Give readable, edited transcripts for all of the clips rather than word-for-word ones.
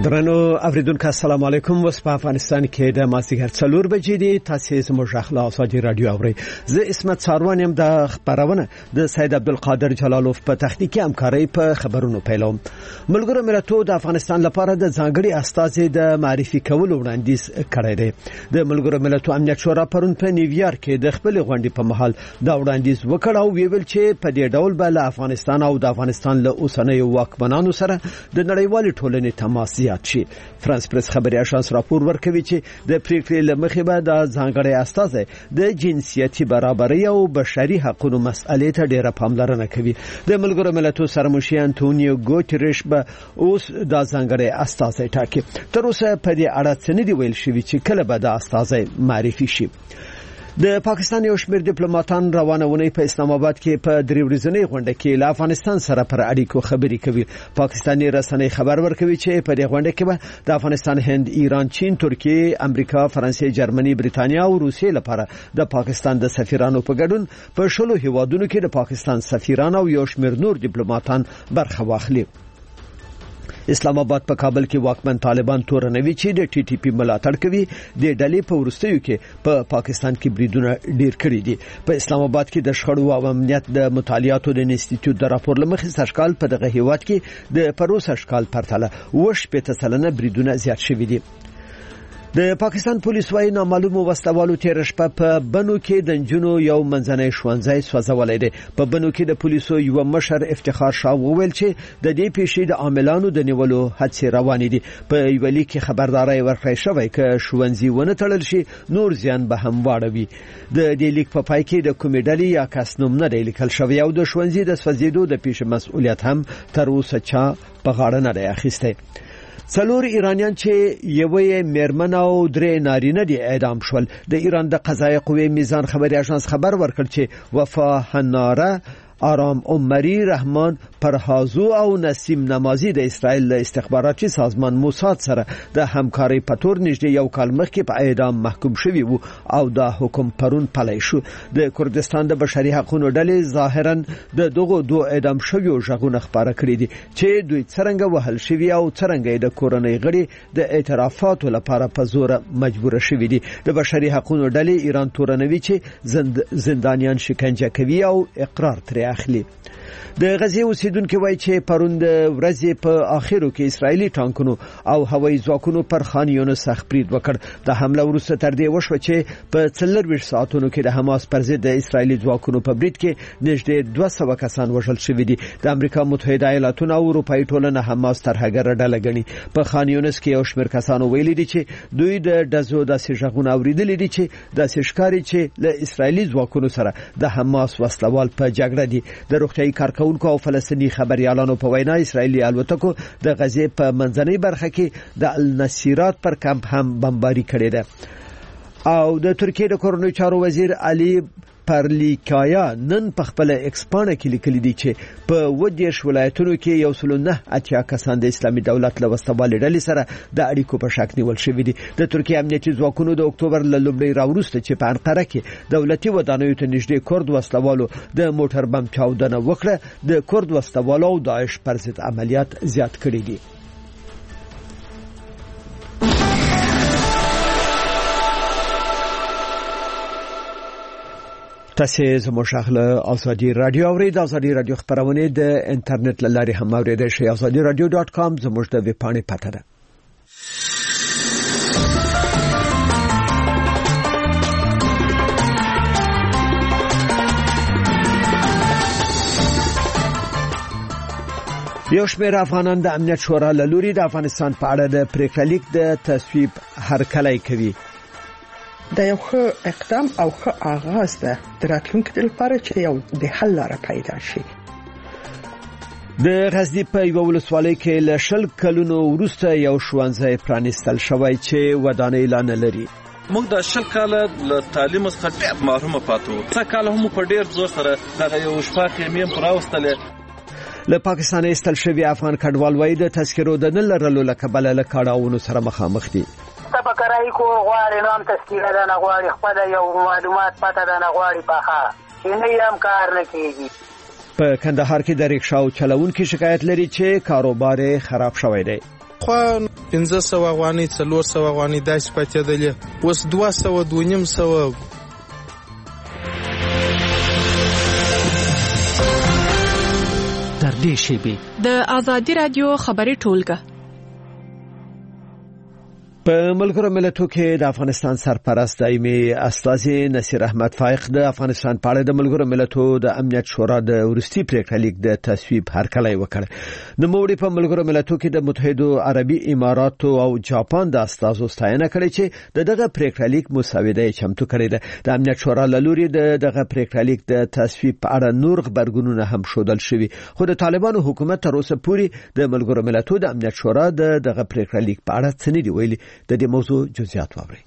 درنو اوریدونکو السلام علیکم. وس په افغانستان کې د مازیګر 4 بجې دي. تاسو زموږ اخلا اساجي رادیو اوري. زه اسمت ساروان يم. د خبرونه د سید عبدالقادر جلالوف په تخنیکی همکاري په خبرونو پیلوم. ملګرو ملتونو د افغانستان لپاره د ځانګړي استازي د معرفي کولو وړاندیز کړی دی. د ملګرو ملتونو امنیت شورا پرون په نیویارک کې د خپل غونډې په محل دا وړاندیز وکړ او ویل چې په دې ډول به له افغانستان او د افغانستان له اوسنیو واکمنانو سره د نړیوال ټولنې تماس زیات شي. فرانس پریس خبري اژانس راپور ورکوي چې د پریکړې لمخې به د ځانګړي استازي د جنسيتي برابرۍ او بشري حقوقو مسئلې ته ډېره پاملرنه کوي. د ملګرو ملتونو سرمشي انټونیو ګوتریش به اوس د ځانګړي استازي ټاکي. تر اوسه په دې اړه څه نه دی ویل شوی چې کله به د استازي معرفي شي. د پاکستان یو شمېر ډیپلوماټان روانه ونی په اسلام آباد کې په درې ورځنۍ غونډه کې له افغانستان سره پر اړیکو خبرې کوي. پاکستاني رسنۍ خبر ورکوي چې په دې غونډه کې به د افغانستان، هند، ایران، چین، ترکیه، امریکا، فرانسې، جرمني، بریتانیا او روسیې لپاره د پاکستان د سفیرانو په ګډون په 16 هیوادونو کې د پاکستان سفیران او یو شمېر نور ډیپلوماټان برخه واخلي. اسلام آباد په کابل کې واکمن طالبان تورنوي چې د ټي ټي پی ملاتړ کوي. د ډلې په ورستیو کې په پاکستان کې بریدونه ډیر کړي دي. په اسلام آباد کې د شخړو او امنیت د مطالعاتو د انسټیټیوټ د راپور لمخې سرشکال په دغه هیواد کې د پروسه شکال پرتله 80% بریدونه زیات شوي دي. د پاکستان پولیس وايي نامعلومو وسلوالو تیر شپه په بنو کې د جنونو یو منځنۍ ښوونځی سوځولای دی. په بنو کې د پولیسو یو مشر افتخار شاه وویل چې د دې پیښې د عاملانو د نیولو هڅې روانې دي. په یو لیک کې خبرداري ورکړی شوی چې ښوونځي ونه تړل شي نور زیان به هم واړوي. د دې لیک په پای کې د کومې ډلې یا کس نوم نه دی لیکل شوی او د ښوونځي د سوځېدو د پیښې مسؤلیت هم تر اوسه چا په غاړه نه دی اخیستی. 4 ایرانیان چې یوې میرمن او 3 نارینه دي اعدام شول. د ایران د قضایي قوې میزان خبري اژانس خبر ورکړ چې وفا حناره، آرام عمری، رحمان پرهازو او نسیم نمازی د اسرائیل له استخباراتي سازمان موساد سره د همکاري په تور نږدې یو کال مخکې په اعدام محکوم شوي وو او دا حکم پرون پلی شو. د کردستان د بشري حقوقو ډلې ظاهرا د دغه دوه اعدام شویو ژغونه خبره کړې دي چې دوی څنګه وهل شوي او څنګه د کورنۍ غړي د اعترافاتو لپاره په زور مجبور شوي دي. د بشري حقوقو ډلې ایران تورنوي چې زندانیان شکنجه کوي او اقرار ترې اخلي. د غزې اوسیدونکو وایي چې پرون د ورځې په اخرو کې اسرایلی ټانکونو او هوایي ځواکونو پر خان یونس برید وکړ. د حمله وروسته تر دې وشو چې په 24 ساعتونو کې د حماس پر ضد د اسرایلی ځواکونو په برید کې نږدې 200 کسان وژل شوي دي. د امریکا متحده ایالاتونو او اروپאי ټولنه حماس ترهګر ډله ګڼي. په خان یونس کې یو شمېر کسانو ویلي دي چې دوی د دزو داسې ژغونه اوریدلي دي چې داسې ښکاري چې له اسرایلی ځواکونو سره د حماس وسلوال په جګړه دي. د روغتیايي کارکونکو او فلسطیني خبريالانو په وینا اسرایلی الوتکو د غزې په منځنۍ برخه کې د النصیرات پر کمپ هم بمباري کړې ده. او د ترکیه د کورنۍ چارو وزیر علي پرلیکایا نن په خپل ایکسپانه کې لیکلي دي چې په 20 ولایتونو کې 109 کسان د اسلامي دولت له وسلوالې ډلې سره د اړیکو په شک نیول شوي دي. د ترکیه امنیتي ځواکونو د اکتوبر له لومړۍ راوروسته چې په انقره کې دولتي ودانیو ته نږدې کورد وسلوالو د موټر بم چاودنه وکړه د کورد وسلوالو او داعش پر ضد عملیات زیات کړي دي. تاسو زموږ خپل ازادي رادیو اورئ. د ازادي رادیو خبرونه د انټرنیټ لارې هم اورئ شئ. azadiradio.com زموږ د ویب پاڼې پته ده. یو شمېر افغانان د امنیت شورا له لوري د افغانستان په اړه د پریکړه لیک د تصویب هرکلی کوي. دا یو ښه اقدام او ښه آغاز ده د راتلونکي لپاره چې یو د حل لاره پیدا شي. د غزنی په یو ولسوالۍ کې له 20 کلونو وروسته یو ښوونځی پرانیستل شوی چې ودانۍ لا نه لري. موږ د 20 کاله له تعلیم څخه ډېر محروم پاتو. څه کال هم په ډېر زور سره دغه یو شپه خیمې پراوستلې. له پاکستان استل شوی افغان کډوال وایي د تذکرو د نه لرلو له کبله له کاډاونو سره مخامخ دي. تبکرای کو غواړي نام تذکره ده نه غواړي خپل یو معلومات پته ده نه غواړي پاخه چې نه یم کار نه کیږي. په کندهار کې د ریکشاو چلوونکو شکایت لري چې کاروبار خراب شوی دی. پخوا 1500 افغانۍ 400 افغانۍ داسې پاتېدلې، اوس 200 250. در دې شیبې د آزادي رادیو خبري ټولګه په ملګرو ملتونو کې د افغانستان سرپرست دایمي استاذي نصیر احمد فائق د افغانستان په اړه د ملګرو ملتونو د امنیت شورا د ورستي پریکړه لیک د تصویب هرکلی وکړ. د موړي په ملګرو ملتونو کې د متحده عربي اماراتو او جاپان د استازو ستاینه کړې چې دغه پریکړه لیک مسوده چمتو کړې ده. د امنیت شورا لوري دغه پریکړه لیک د تصویب په اړه نور خبرګونونه هم شودل شوي، خو د طالبانو حکومت تر اوسه پورې د ملګرو ملتونو د امنیت شورا دغه پریکړه لیک په اړه څه نه دی ویلي. د دې موضوع جزئیات واورئ.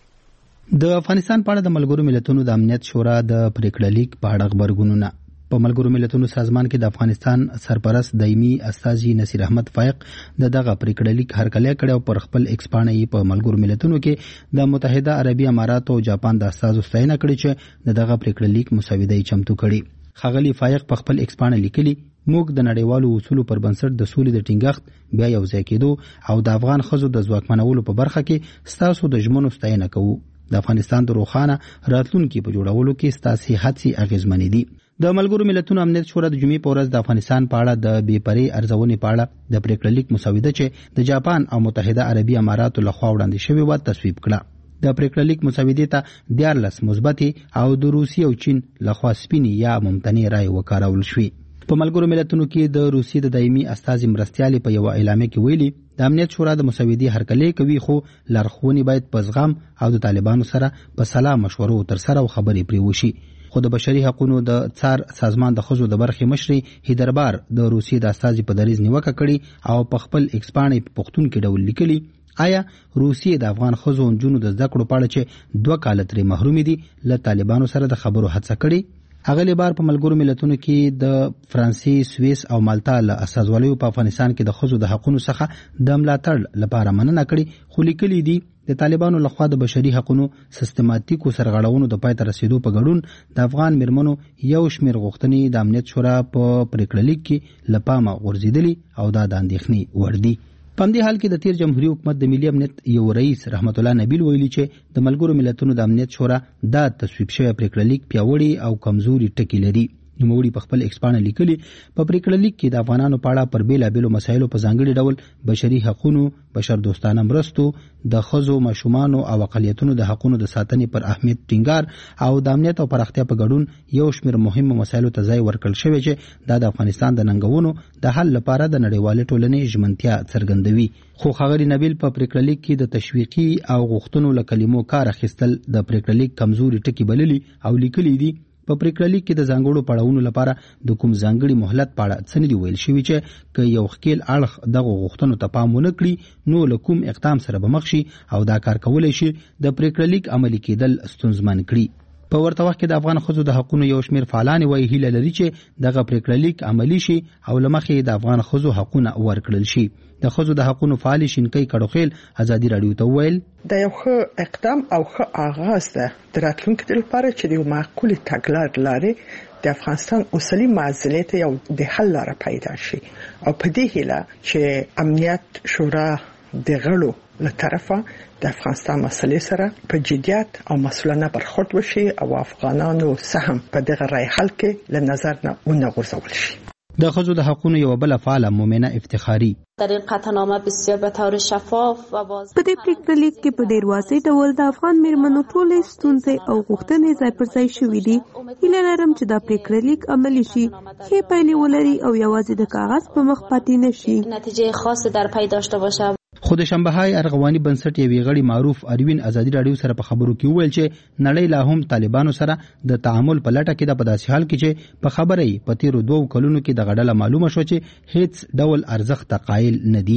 د افغانستان په اړه د ملګرو ملتونو د امنیت شورا د پریکړه لیک په اړه خبرګونونه. په ملګرو ملتونو سازمان کې د افغانستان سرپرست دایمي استاذي نصیر احمد فائق دغه پریکړه لیک هرکلی کړی او پر خپل ایکس پاڼه په ملګرو ملتونو کې د متحده عربي اماراتو او جاپان د استازو ستاینه کړې چې دغه پریکړه لیک مسوده چمتو کړي. ښاغلي فائق په خپل ایکس پاڼه لیکلي، موږ د نړیوالو اصولو پر بنسټ د سولې د ټینګښت، بیا یو ځای کېدو او د افغان ښځو د ځواکمنولو په برخه کې ستاسو د ژمنو ستاینه کوو. د افغانستان د روښانه راتلونکي په جوړولو کې ستاسو هڅې اغیزمنې دي. د ملګرو ملتونو امنیت شورا د جمعې په ورځ د افغانستان په اړه د بې پرې ارزونې په اړه د پریکړه لیک مسوده چې د جاپان او متحده عربي اماراتو لخوا وړاندې شوې و تصویب کړه. د پریکړه لیک مسودې ته 14 مثبتې او د روسیې او چین لخوا سپینې یا ممتنع رائے وکارول شوې. په ملګرو ملتونو کې د روسیې د دایمي استازي مرستیالي په یو اعلامیه کې ویلي، د امنیت شورا د مسودې هرکلی کوي، خو لارښوونې باید په زغم او د طالبانو سره په سلا مشورو تر سره او خبرې پرې وشي. خو د بشري حقوقو د څار سازمان د ښځو د برخې مشري هیدربار د روسیې د استازي په دریځ نیوکه کړې او په خپل ایکس پاڼې په پښتون کې ډول لیکلي، آیا روسیې د افغان ښځو او نجونو د زده کړو په اړه چې 2 کاله ترې محرومې دي له طالبانو سره د خبرو هڅه کړې؟ اغلی بار په ملګرو ملتونو کې د فرانسې، سویس او مالټا له استازوالیو په افغانستان کې د ښځو د حقوقو څخه د ملاتړ لپاره مننه کړې، خو لیکلي دي د طالبانو لخوا د بشري حقوقو سیستماتیکو سرغړونو د پای ته رسیدو په ګډون د افغان مرمنو یو شمېر غوښتنې د امنیت شورا په پریکړه لیک کې له پامه غورځېدلي او دا د اندېښنې وړ دي. په همدې حال کې د تیر جمهوریت حکومت د ملي امنیت یو رئیس رحمت الله نبیل ویلي چې د ملګرو ملتونو د امنیت شورا دا تصویب شوی پریکړه لیک پیاوړی او کمزوري ټکي لري. نوموړي په خپل ایکس پاڼه لیکلي، په پریکړه لیک کې د افغانانو په اړه پر بیلابیلو مسایلو په ځانګړي ډول بشري حقوقو، بشر دوستانه مرستو، د ښځو، ماشومانو او اقلیتونو د حقوقو د ساتنې پر اهمیت ټینګار او د امنیت او پراختیا په ګډون یو شمېر مهمو مسایلو ته ځای ورکړل شوی چې د افغانستان د ننګونو د حل لپاره د نړیوالې ټولنې ژمنتیا څرګندوي. خو ښاغلي نبیل په پریکړه لیک کې د تشویقي او غوښتنو له کلمو کار اخیستل د پریکړه لیک کمزوري ټکي بللي او لیکلي دي. په پریکړه لیک کې د ځانګړو پړاوونو لپاره د کوم ځانګړي مهلت په اړه څه نه دی ویل شوي چې که یو ښکیل اړخ دغه غوښتنو ته پام ونه کړي نو له کوم اقدام سره به مخ شي او دا کار کولی شي د پریکړه لیک عملي کېدل ستونزمن کړي. په ورته وخت کې د افغان ښځو د حقوقو یو شمېر فعالان وایي هیله لري چې دغه پریکړه لیک عملي شي او له مخې د افغان ښځو حقونه ورکړل شي. د ښځو د حقوقو فعال شینکۍ کډوخیل ازادي رادیو ته وویل، دا یو ښه اقدام او ښه آغاز ده د راتلونکي لپاره چې د یو معقولې تګلارې لارې د افغانستان اوسنۍ معضلې ته یو د حل لاره پیدا شي او په دې هیله چې امنیت شورا د غړو له طرفه د افغانستان مسلې سره په جديت او مسؤلانه برخورد وشي او افغانانو سهم په دغه رای حل کې له نظر نه ونغورځول شي. د ښځو د حقوقو یو بل فعال مومنه افتخاری در این قطعنامه بسیار به طور شفاف و واضح په دې پریکړه لیک کې په ډیر واضح ډول د افغان میرمنو ټولې ستونزې او غوښتنې ځای پر ځای شوې دي. هیله لرم چې دا پریکړه لیک عملي شي، ښې پایلې ولري او یوازې د کاغذ په مخ پاتې نشي. نتیجه خاص در پی داشته باشه. خو د شنبهای ارغواني بنسټ یوې غړي معروف اروین ازادي رادیو سره په خبرو کې وویل چې نړۍ لا هم طالبانو سره د تعامل په لټه کې ده، په داسې حال کې چې په خبره یې په تیرو 2 کلونو کې د غډله معلومه شو چې هیڅ ډول ارزښت قایل نه دي.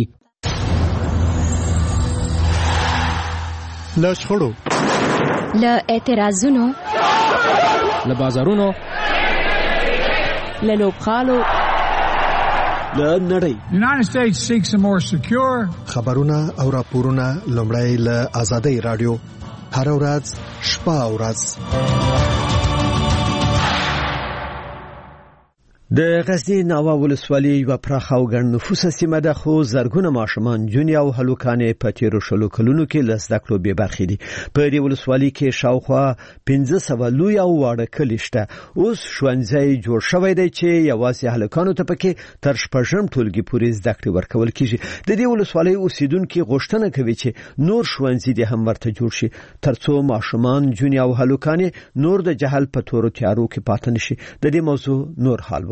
له شخړو، له اعتراضونو، له بازارونو، له لوبخالو، لنړۍ United States seeks a more secure خبرونه او راپورونه لومړی له آزادۍ رادیو هر ورځ شپه او ورځ. د غزنی ناوه ولسوالۍ یو پراخه او ګڼ نفوسه سیمه ده، خو زرګونه ماشومان جونې او هلکانې په تیرو شلو کلونو کې له زده کړو بې برخې دي. په دې ولسوالۍ کې شاوخوا 1500 لوی او واړه کلي شته. اوس ښوونځی جوړ شوی دی چې یوازې هلکانو ته پکې تر شپږم ټولګي پورې زده کړې ورکول کیږي. د دې ولسوالۍ اوسیدونکو غوښتنه کوي چې نور ښوونځي دې هم ورته جوړ شي ترڅو ماشومان جونې او هلکانې نور د جهل په تورو تیارو کې پاتې نشي. د دې موضوع نور حال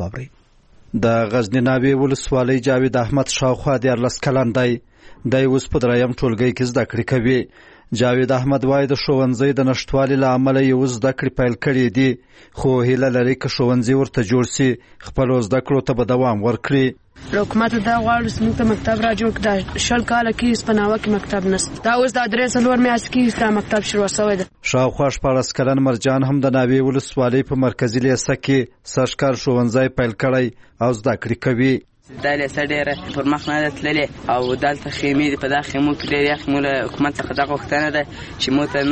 د غزنی ناوې ولسوالۍ جاوید احمد شاوخوا 14 کلن دی. د اوس په دریم ټولګي کې زده کړې کوي. جاوید احمد وايي د ښوونځي د نشټوالي له امله یې اوس زده کړې پیل کړې دي، خو هیله لري چې ښوونځي ورته جوړ شي خپل زده کړو ته به دوام ورکړي. حکومت دا غواړي چې موږ مکتب را جوړ کړو. شل کال کې سپناوه کې مکتب نشته. دا اوس د ادرس لور میاس کې دا مکتب شروع شوی دی. شاوخوا 14 کلن مرجان هم د ناوې ولسوالۍ په مرکزي لیسه کې سرشکار ښوونځی پیل کړی او زده کړې کوي. دا لیسه ډېره پر مخ نه تللې او دلته خیمې دي. په دا خیمو کې ډېر یخ. موږ له حکومت څخه دا غوښتنه ده چې موږ ته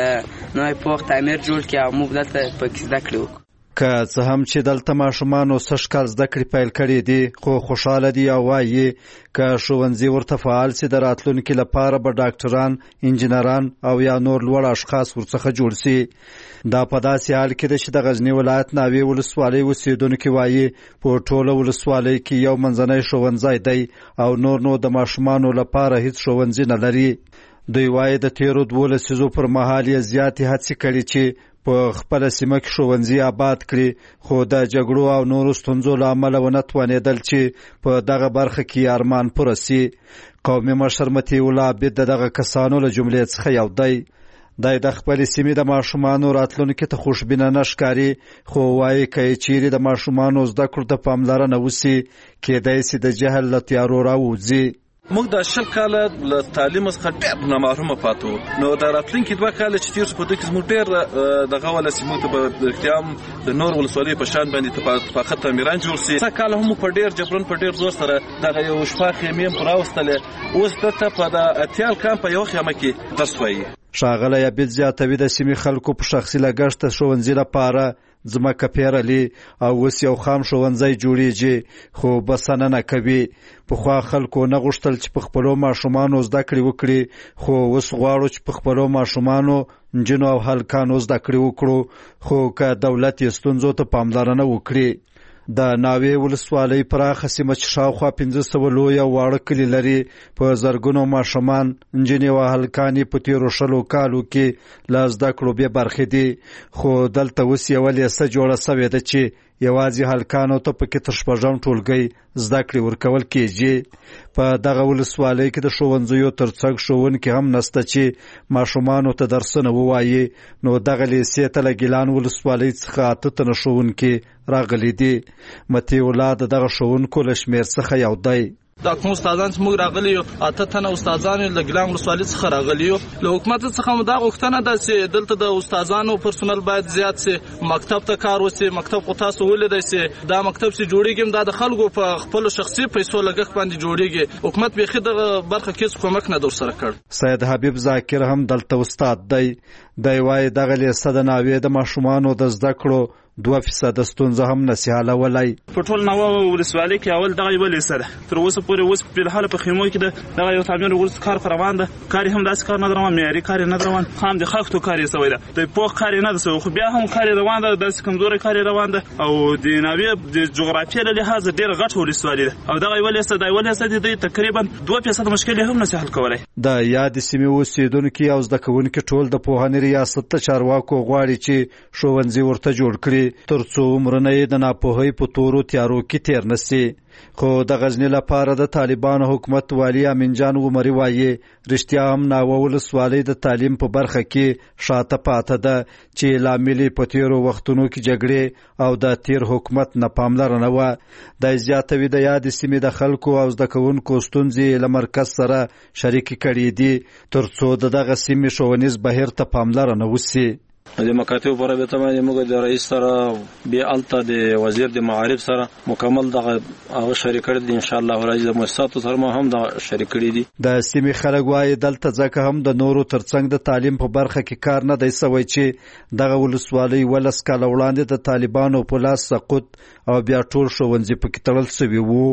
نوی پوخ تعمیر جوړ کړي او موږ دلته پکې زده کړې وکړو. که څه هم چې دلته ماشومانو سږکال زده کړې پیل کړې دي، خو خوشحاله دي او وایي که ښوونځي ورته فعال سي د راتلونکي لپاره به ډاکټران، انجینران او یا نور لوړ اشخاص ورڅخه جوړ سي. دا په داسې حال کې ده چې د غزنی ولایت ناوې ولسوالۍ اوسیدونکي وایي په ټوله ولسوالۍ کې یو منځنی ښوونځی دی او نور د ماشومانو لپاره هیڅ ښوونځي نه لري. دوی وایي د تیرو 2 لسیزو پر مهال یې زیاتې هڅې کړي چې په خپل سیمه کې ښوونځي آباد کړي، خو د جګړو او نورو ستونزو له امله ونه توانېدل چې په دغه برخه کې ارمان پوره سي. قومي مشر مطیع الله عابد دغه کسانو له جملې څخه یو دی. دی د خپل سیمې د ماشومانو راتلونکي ته خوشبینه نه ښکاري، خو وایي که چیرې د ماشومانو زده کړو ته پاملرنه وسي کېدای سي د جهل له تیارو راووځي. موږ د 10 کاله له تعلیم څخه ډېر نامحرومه پاتو. نو د راتلونکي 2 کاله چې تیر شو په دې کې موږ ډېر دغه ولسی موږ ته اختیام د نور ولسوالۍ په شان باندې په خط تعمیران جوړ سي. 2 کاله هم په ډېر جبرن په ډېر زور سره دغه یو شپه خیمې پر راوستلې. اوس ته په د اتیال کام په یو خیمه کې درس وایي. ښاغلی عبید زیاتوي د سیمې خلکو په شخصي لګښت ښوونځي لپاره ځمکه پیرلي او اوس یو خام ښوونځی جوړیږي، خو بسنه نه کوي. پخوا خلکو نه غوښتل چې په خپلو ماشومانو زده کړې وکړي، خو اوس غواړو چې په خپلو ماشومانو، نجونو او هلکانو زده کړې وکړو، خو که دولت یې ستونزو ته پاملرنه وکړي. د ناوې ولسوالۍ پراخه سیمه چې شاوخوا 1500 لوی او واړه کلي لري، په زرګونو ماشومان، نجونې او هلکانې په تیرو 10 کالو کې له زده کړو بې برخې دي. خو دلته اوس یوه لیسه جوړه سوې ده چې یوازې هلکانو ته پکې تر 6م ټولګي زده کړې ورکول کېږي. په دغه ولسوالۍ کې د ښوونځیو ترڅنګ ښوونکي هم نسته چې ماشومانو ته درسونه ووایي. نو دغه لیسې ته له ګیلان ولسوالۍ څخه 8 تنه ښوونکي راغلي دي. مطیع الله د دغه ښوونکو له شمېر څخه یو دی. دا کوم استادان چې موږ راغلي یو 8 تنه استادان له ګیلان ولسوالۍ څخه راغلي یو. له حکومت څخه مو دا غوښتنه ده چې دلته د استادانو پرسونل باید زیات سي، مکتب ته کار وسي. مکتب خو تاسو ولیدئ چې دا مکتب چې جوړیږي دا د خلکو په خپل شخصي پیسو لګښت باندې جوړیږي. حکومت بیخي دغه برخه کې کومک نه در سره کړ. سید حبیب ذاکر هم دلته استاد دی. دی وایي دغه لیسه د ناوې د ماشومانو د زده کړو 2% ستونزه هم نسی حلولای. په ټول ناوه ولسوالۍ کې اول دغه یو لیسه ده. تر اوسه پورې اوس په حال په خیمو کې دغه یو تعمیر ورس کار روان ده. کار هم داس کار نه روان، معیاري کار نه روان، خام د خښتو کار یې سوی ده. د پوخ کار نه ده سوی، خو بیا هم کار روان ده، داس کمزوري کار روان ده. او د ناوې د جغرافیې له لحاظه ډېر غټ ولسوالۍ ده. او دغه یو لیسه د تقریبا 2% مشکل هم نسی حل کولای. د یاد سیمې اوسیدونکي او زده کوونکي ټول د پوهنې ریاست ته چارواکو غواړي چې ښوونځي ورته جوړ کړي ترڅو عمرونه یې د ناپوهۍ په تورو تیارو کې تیر نسي. خو د غزنی لپاره د طالبانو حکومت والی امین جان عمري وایي رښتیا هم ناوه ولسوالۍ د تعلیم په برخه کې شاته پاته ده، چې لامل په تیرو وختونو کې جګړې او د تیر حکومت نه پاملرنه وه. د زیاتوي د یاد سیمې د خلکو او زده کوونکو ستونزې له مرکز سره شریکې کړي دي ترڅو دغه سیمې ښوونیز بهیر ته پاملرنه وسي. د مکاتب پر رابطه باندې موږ د رئیس سره به الته د وزیر د معارف سره مکمل دغه شریک کړی ان شاء الله راځي د مؤسساتو سره هم د شریک کړی دي. د سیمې خلک وايي دلته ځکه هم د نورو ترڅنګ د تعلیم په برخه کې کار نه دی سوی چې دغه ولسوالۍ ولس کال وړاندې د طالبانو په لاس سقوط او بیا ټول ښوونځي پکې تړل شوي وو.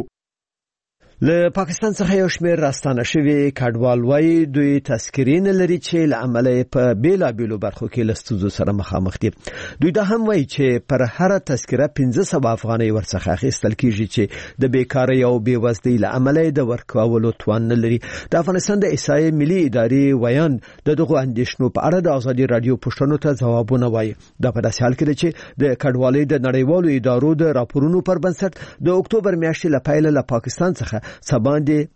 له پاکستان څخه یو شمېر راستانه شوي کډوال وايي دوی تذکرې نه لري چې له امله په بیلابیلو برخو کې له ستونزو سره مخامخ دي. دوی دا هم وايي چې پر هر تذکره 1500 افغانۍ ورڅخه اخیستل کیږي چې د بیکارۍ او بېوزلۍ له امله د ورکولو توان نه لري. د افغانستان د احصایې ملي ادارې ویان دغه اندېښنو په اړه د ازادي رادیو پوښتنو ته ځوابونه وايي. دا په داسې حال کې ده چې د کډوالۍ د نړیوالو ادارو د راپورونو پر بنسټ د اکتوبر میاشتې له پیله له پاکستان څخه سباندې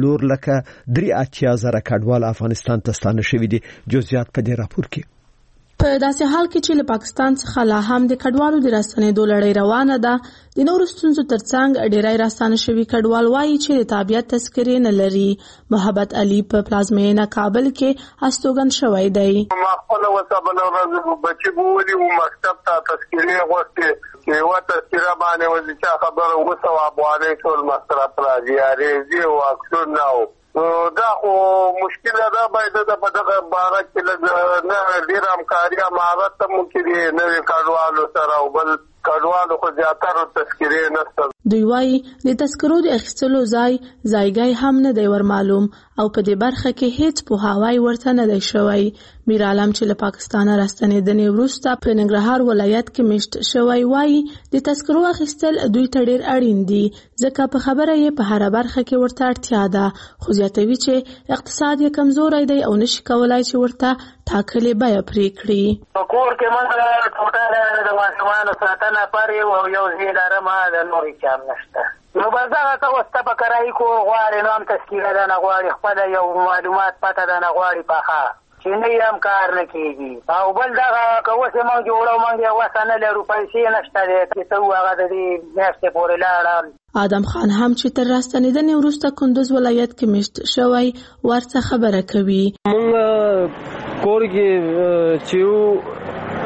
4,83,000 کډوال افغانستان ته ستانه شوي دي. جزئیات په دې راپور کې. په داسې حال کې چې له پاکستان څخه لا هم د کډوالو د راستنېدو لړۍ روانه ده، د نورو ستونزو ترڅنګ ډېری راستانه شوي کډوال وایي چې د تابعیت تذکرې نه لري. محبت علي په پلازمینه کابل کې استوګن شوی دی. ما خپل وسابله ورځ بچي بوولي او مکتب ته تذکرې غوښتې چې یوه تذکره باندې وظیفه خبره 200 افغانۍ ټول مصرف راځي، اریزې او عکسونه او دا خو مشکل ده. باید د په دغه باره کې نه ډېر همکاري مهارت هم وکړي نوي کډوالو سره او بل کډوالو خو زیاتره تذکرې نشته. دوی وایي د تذکرو د اخیستلو ځایګی هم نه دی ور معلوم او په دې برخه کې هیڅ پوهاوی ورته نه دی شوی. میر عالم چې له پاکستانه راستنېدنې وروسته په ننګرهار ولایت کې میشت شوی وایي د تذکرو اخیستل دوی ته ډېر اړین دي ځکه په خبره یې په هره برخه کې ورته اړتیا ده. خو زیاتوي چې اقتصاد یې کمزوری دی او نشي کولای چې ورته ټاکلې بیه پرې کړي. په کور کې موږ ټوټه د ماشومانو ساتنه پرې او یو ځای لرمه د نورې چا هم نشته. نو بس دغه ته اوس ته په کرایي کو غواړې نو هم تذکیره ده نه غواړي، خپله یو معلومات پته ده نه غواړي پخه چې نه یې هم کار نه کېږي. او بل دغه که اوس یې موږ جوړو موږ یې وسه نه لرو، پیسې نشته دی چې ته هغه د دې میاشتې پورې لاړل. آدم خان هم چې تر راستنېدنې وروسته کندوز ولایت کې میشت شوی ورڅه خبره کوي. موږ کور کې چې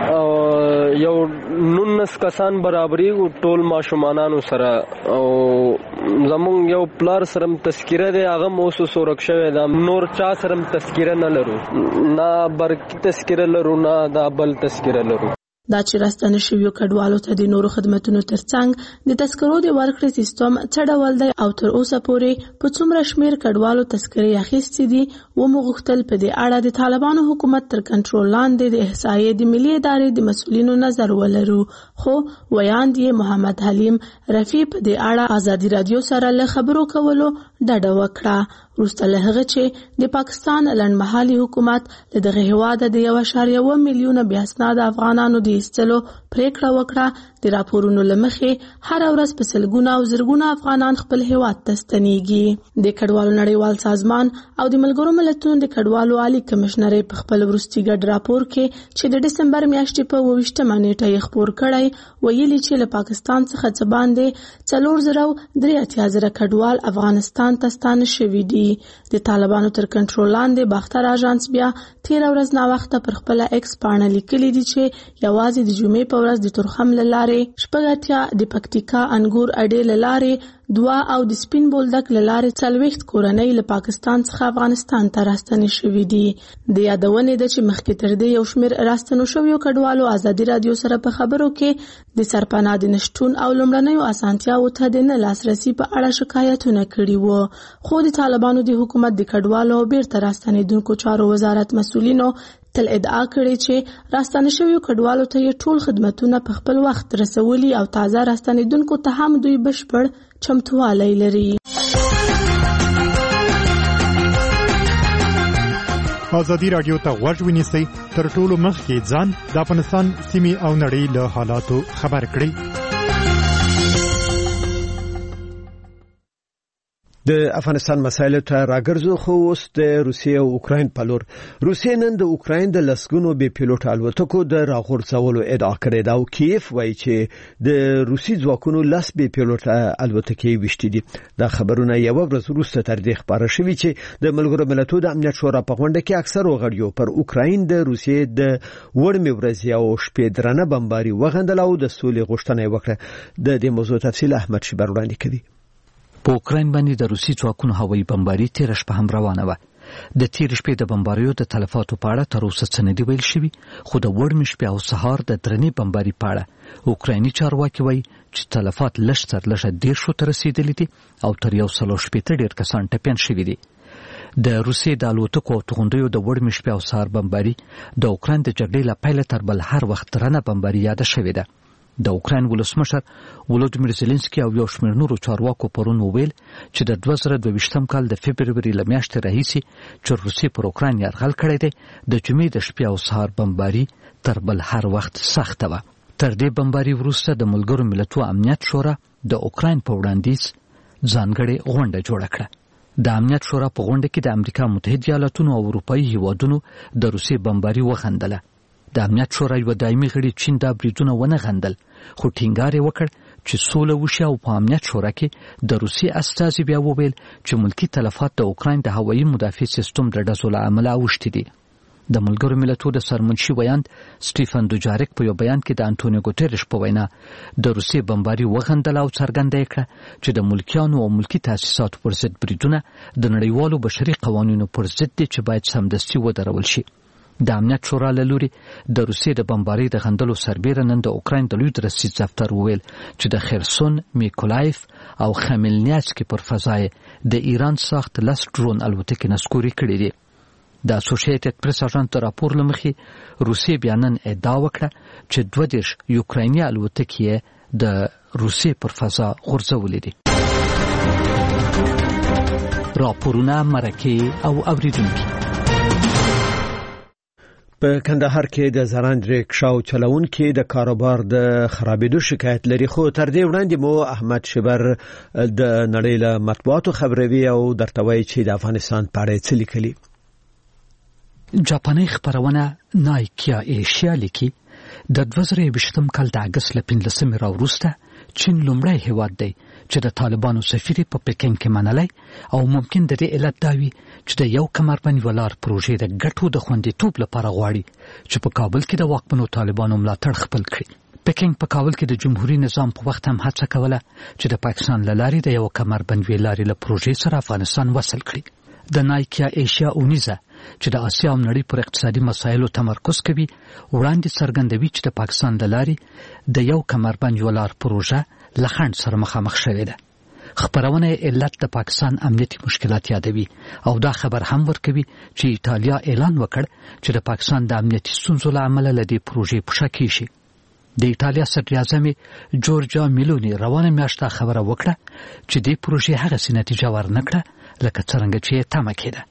یو 19 کسان برابرې ټول ماشومانانو سره او زمونږ یو پلار سره تذکیره دی هغه مو سورک شوی دا نور چا سره تذکیره نه لرو، نه برقی تذکیره لرو نه دا بل تذکیره لرو. دا چې راستنه شویو کډوالو ته د نورو خدماتو ترڅنګ د تذکرو د ورکړې سیستم څه ډول دی او تر اوسه پورې په څومره شمیر کډوالو تذکرې اخیستې دي و مغوښتل په دې اړه د طالبانو حکومت تر کنټرول لاندې د احصایې د ملي ادارې د مسؤلینو نظر ولرو. خو ویاند یې محمد حلیم رفیع په دې اړه ازادي رادیو سره له خبرو کولو ډډه وکړه. وروسته له هغه چې د پاکستان لنډمهالي حکومت له دغه هېواده د 1.1 میلیونه بې اسناده افغانانو د ایستلو پریکړه وکړه، د راپورونو له مخې هره ورځ په سلګونه او زرګونه افغانان خپل هېواد ته ستنېږي. د کډوالو نړیوال سازمان او د ملګرو ملتونو د کډوالو عالي کمشنرۍ په خپل وروستي ګډ راپور کې چې د ډسمبر میاشتې په 28مه نیټه یې خپور کړی ویلي چې له پاکستان څخه څه باندې 4,83,000 کډوال افغانستان ته ستانه شوي دي. د طالبانو تر کنټرول لاندې باختر اژانس بیا 13 ورځ نا وخته پر خپل ایکس پاڼه لیکلي دي چې یوازې د جمعې په ورځ د تورخم له لارې 80 د پکتیکا انګور اډې له لارې 2 او د سپین بولدک له لارې 40 کورنۍ له پاکستان څخه افغانستان ته راستنې شوي دي. د یادونې ده چې مخکې تر دې یو شمېر راستنو شویو کډوالو ازادي رادیو سره په خبرو کې د سرپناه د نشټون او لومړنیو اسانتیاوو ته د نه لاسرسي په اړه شکایتونه کړي وو. خو د طالبانو د حکومت د کډوالو بیرته راستنېدونکو چارو وزارت مسؤلینو تل ادعا کړې چې راستنه شویو کډوالو ته یې ټول خدمتونه په خپل وخت رسولي او تازه راستنېدونکو ته هم دوی بشپړ چمتوالی لري. ازادي رادیو ته غوږ ونیسئ، تر ټولو مخکې ځان د افغانستان سیمې او نړۍ له حالاتو خبر کړئ. د افغانستان مسایل ته راګرځو خو اوس د روسیې او اوکراین په لور. روسیې نن د اوکراین د لسګونو بې پیلوټ الوتکو د راغورځولو ادعا کړې ده او کیف وایي چې د روسي ځواکونو لس بې پیلوټ الوتکې وشتي دي. دا خبرونه یو ورځ وروسته تر دې خبره شوې چې د ملګرو ملتونو د امنیت شورا په غونډه کې اکثر غړیو پر اوکراین د روسیې د وړمې ورځې او شپې درنه بمباري وغندل او د سولې غوښتنه وکړه. د دې موضوع تفصیل احمد شبر وړاندې کوي. په اوکراین باندې د روسي ځواکونو هوایي بمباري تیر شپه هم روانه و. د تیر شپې د بمباریو د تلفاتو په اړه تر اوسه څه نه دی ویل شوی، خو د وړمې شپې او سهار د درنې بمباري په اړه اوکرایني چارواکي وایي چې تلفات لږ تر لږه 10 ته رسیدلي دي او تر 160 ډیر کسان ټپیان شوي دي. د روسیې د الوتکو او توغندیو د وړمې شپې او سهار بمباري د اوکراین د جګړې له پیله تر بل هر وخت درنه بمباري یاده شوې ده. د اوکراین ولسمشر ولودیمیر زيلنسکي او یو شمېر نورو چارواکو پرون وویل چې د 2022م کال د فبرवरी له میاشتې راهیسې چې روسیې پر اوکراین یرغل کړی دی، د جمعې د شپې او سهار بمباري تر بل هر وخت سخته وه. تر دې بمباري وروسته د ملګرو ملتونو امنیت شورا د اوکراین په وړاندیز ځانګړې غونډه جوړه کړه. د امنیت شورا په غونډه کې د امریکا متحده ایالاتونو او اروپایي هیوادونو د روسیې بمباري وغندله. د امنیت شورا یو دایمي غړي چین دا بریدونه ونه غندل، خو ټینګار یې وکړ چې سوله وشي او په امنیت شورا کې د روسیې استازي بیا وویل چې ملکی تلفات د اوکراین د هوایي مدافع سیستم د ډزو له امله اوښتي دي. د ملګرو ملتونو د سرمنشي ویاند سټیفن دوجاریک په یو بیان کې د انټونیو ګوتریش په وینا د روسیې بمباري وغندل او څرګنده کړه چې د ملکیانو او ملکی تاسیساتو پر ضد بریدونه د نړیوالو بشري قوانینو پر ضد دي چې باید سمدستي ودرول شي. د امنیت شورا له لوري د روسیې د بمباري د غندلو سربیره نن د اوکراین د لوی رسید دفتر وویل چې د خرسون، میکولایف او خمیلنیاتسکي پر فضای د ایران ساخت لس ډرون الوتکې نسکوري کړې دي. د اسوسییټډ پریس اژانس د راپور له مخې روسیې بیا نن ادعا وکړه چې 22 یوکرایني الوتکې د روسیې پر فضا غورځولې دي. راپورونه مرکه او اوریدونکي. په کندهار کې د زرنج ریکشاو چلونکي د کاروبار د خرابېدو شکایت لري، خو تر دې وړاندې مو احمد شبر د نړۍ له مطبوعاتو خبروي او درته وایي چې د افغانستان په اړه څه لیکلي. جاپاني خبرونه نایکیا ایشیا لیکي د 2020م کال د اگست له 15 راوروسته چین لومړی هیواد دی چې د طالبانو سفیر په پکین کې منلای او ممکن د دې علت دا وي چې د یو کمربند ولار پروژې د ګټو د خوندیتوب لپاره غواړي چې په کابل کې د واکمنو طالبانو ملاتړ خپل کړي. پکین په کابل کې د جمهوریت نظام په وخت هم هڅه کوله چې د پاکستان له لارې د یو کمربند ویلارې له پروژې سره افغانستان وصل کړي. د نایکیا ایشیا اونیزه چې د آسیا او نړۍ پر اقتصادي مسایلو تمرکز کوي وړاندې څرګندوي چې د پاکستان د لارې د یو کمربند ولار پروژه لخند سره مخامخ شوې ده. خبرونه علت د پاکستان امنیتي مشکلات یادوي او دا خبر هم ورکوي چې ایتالیا اعلان وکړ چې د پاکستان د امنیتي ستونزو له امله له دې پروژې په شا کېږي. د ایتالیا صدر اعظم جورجا میلونی روانه میاشت خبره وکړه چې دې پروژې هغه سي نتیجه ورنکړه لکه څنګه چې تمه کېده.